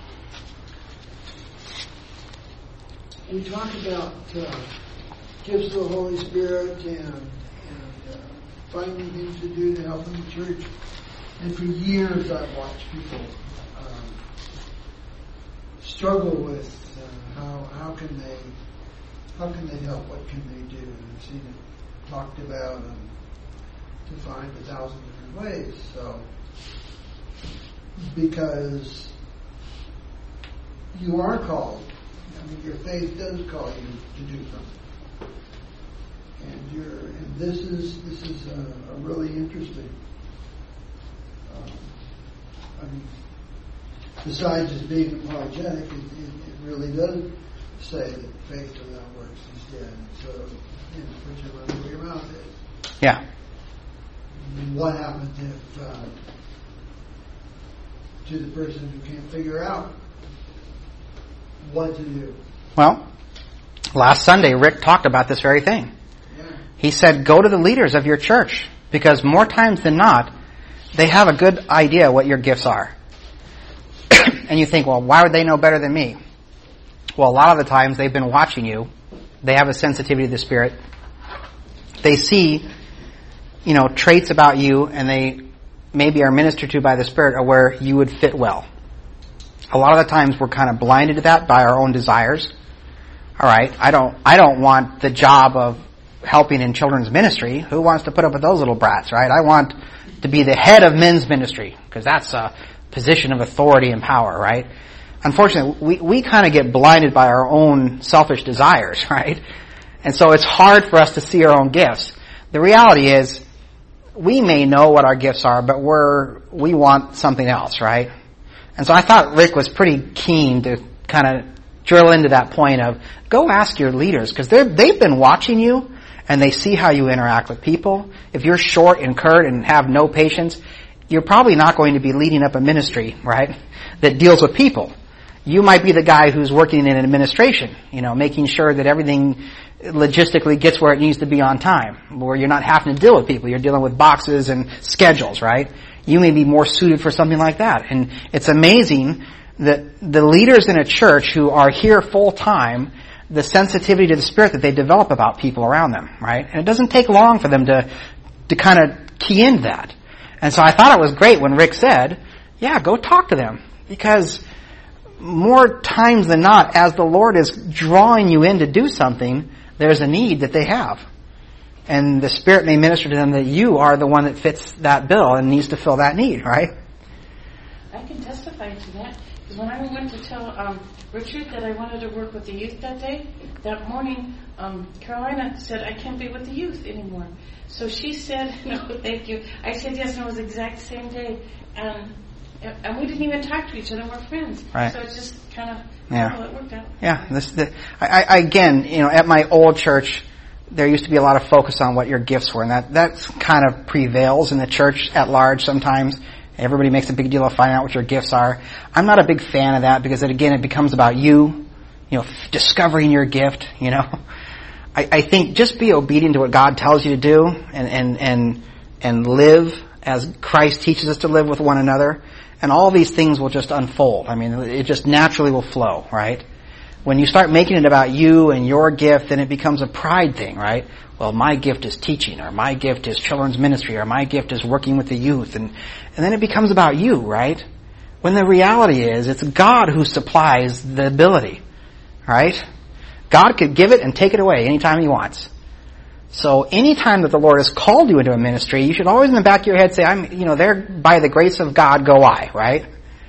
we talk about uh, gifts of the Holy Spirit and, and uh, finding things to do to help in the church. And for years I've watched people um, struggle with uh, how how can they how can they help? What can they do? And I've seen it talked about and defined a thousand different ways. So because you are called. I mean, your faith does call you to do something, and you're. And this is this is a, a really interesting. Um, I mean, besides just being apologetic, it, it, it really does say that faith without works is dead. So, you know, put your money where your mouth is. Yeah. And what happens if uh, to the person who can't figure out what to do? Well, last Sunday, Rick talked about this very thing. Yeah. He said, go to the leaders of your church, because more times than not, they have a good idea what your gifts are. And you think, well, why would they know better than me? Well, a lot of the times they've been watching you. They have a sensitivity to the Spirit. They see, you know, traits about you, and they maybe are ministered to by the Spirit or where you would fit well. A lot of the times we're kind of blinded to that by our own desires. All right, I don't, I don't want the job of helping in children's ministry. Who wants to put up with those little brats, right? I want to be the head of men's ministry, because that's a position of authority and power, right? Unfortunately, we, we kind of get blinded by our own selfish desires, right? And so it's hard for us to see our own gifts. The reality is, we may know what our gifts are, but we're, we want something else, right? And so I thought Rick was pretty keen to kind of drill into that point of, go ask your leaders, because they're, they've been watching you, and they see how you interact with people. If you're short and curt and have no patience, you're probably not going to be leading up a ministry, right, that deals with people. You might be the guy who's working in administration, you know, making sure that everything logistically gets where it needs to be on time, where you're not having to deal with people. You're dealing with boxes and schedules, right? You may be more suited for something like that. And it's amazing that the leaders in a church who are here full time, the sensitivity to the Spirit that they develop about people around them, right? And it doesn't take long for them to, to kind of key into that. And so I thought it was great when Rick said, yeah, go talk to them. Because more times than not, as the Lord is drawing you in to do something, there's a need that they have. And the Spirit may minister to them that you are the one that fits that bill and needs to fill that need, right? I can testify to that. Because when I went to tell um, Richard that I wanted to work with the youth that day, that morning, um, Carolina said, I can't be with the youth anymore. So she said, no, thank you. I said yes, and it was the exact same day. And and we didn't even talk to each other. We're friends. Right. So it's just kind of, yeah. well, it worked out. Yeah. This, the, I, I, again, you know, at my old church, there used to be a lot of focus on what your gifts were, and that, that kind of prevails in the church at large sometimes. Everybody makes a big deal of finding out what your gifts are. I'm not a big fan of that because, it, again, it becomes about you, you know, f- discovering your gift, you know. I, I think just be obedient to what God tells you to do and, and, and, and live as Christ teaches us to live with one another. And all these things will just unfold. I mean, it just naturally will flow, right? When you start making it about you and your gift, then it becomes a pride thing, right? Well, my gift is teaching, or my gift is children's ministry, or my gift is working with the youth. And, and then it becomes about you, right? When the reality is, it's God who supplies the ability, right? God could give it and take it away anytime He wants. So anytime that the Lord has called you into a ministry, you should always in the back of your head say, I'm, you know, there by the grace of God go I, right?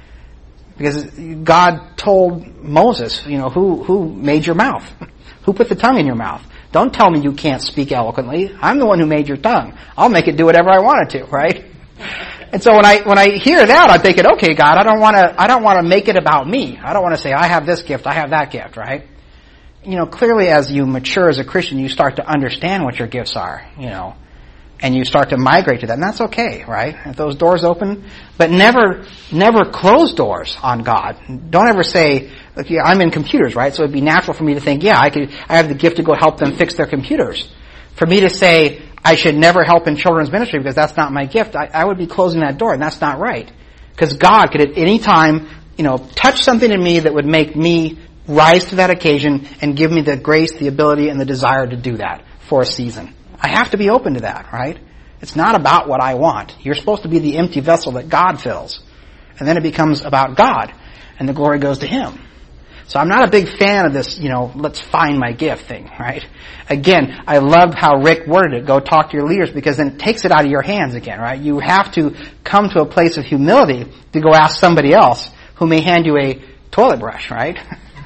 Because God told Moses, you know, who, who made your mouth? Who put the tongue in your mouth? Don't tell me you can't speak eloquently. I'm the one who made your tongue. I'll make it do whatever I want it to, right? And so when I, when I hear that, I'm thinking, okay, God, I don't want to, I don't want to make it about me. I don't want to say, I have this gift, I have that gift, right? You know, clearly as you mature as a Christian, you start to understand what your gifts are, you know, and you start to migrate to that, and that's okay, right? If those doors open, but never, never close doors on God. Don't ever say, look, yeah, I'm in computers, right? So it'd be natural for me to think, yeah, I could, I have the gift to go help them fix their computers. For me to say, I should never help in children's ministry because that's not my gift, I, I would be closing that door, and that's not right. Because God could at any time, you know, touch something in me that would make me rise to that occasion and give me the grace, the ability, and the desire to do that for a season. I have to be open to that, right? It's not about what I want. You're supposed to be the empty vessel that God fills. And then it becomes about God, and the glory goes to Him. So I'm not a big fan of this, you know, let's find my gift thing, right? Again, I love how Rick worded it, go talk to your leaders, because then it takes it out of your hands again, right? You have to come to a place of humility to go ask somebody else who may hand you a toilet brush, right?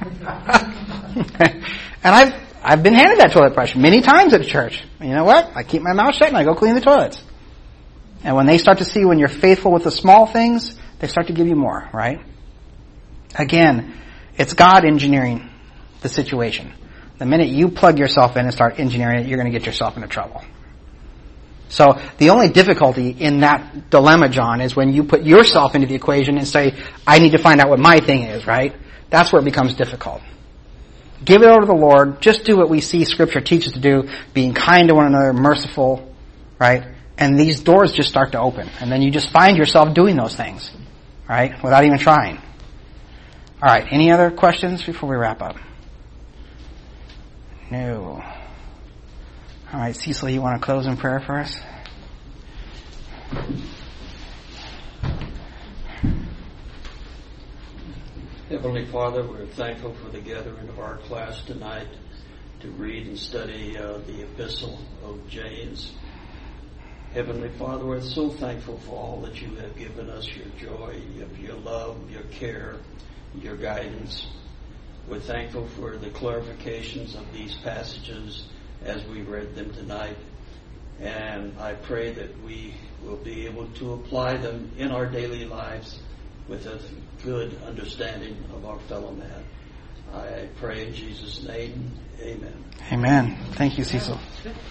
And I've I've been handed that toilet brush many times at church. You know what? I keep my mouth shut and I go clean the toilets. And when they start to see when you're faithful with the small things, they start to give you more, right? Again, it's God engineering the situation. The minute you plug yourself in and start engineering it, you're going to get yourself into trouble. So the only difficulty in that dilemma, John, is when you put yourself into the equation and say, I need to find out what my thing is, right? That's where it becomes difficult. Give it over to the Lord. Just do what we see Scripture teaches to do, being kind to one another, merciful, right? And these doors just start to open. And then you just find yourself doing those things, right? Without even trying. All right. Any other questions before we wrap up? No. All right. Cecil, you want to close in prayer for us? Heavenly Father, we're thankful for the gathering of our class tonight to read and study uh, the epistle of James. Heavenly Father, we're so thankful for all that you have given us, your joy, your love, your care, your guidance. We're thankful for the clarifications of these passages as we read them tonight. And I pray that we will be able to apply them in our daily lives with a good understanding of our fellow man. I pray in Jesus' name, amen. Amen. Thank you, Cecil.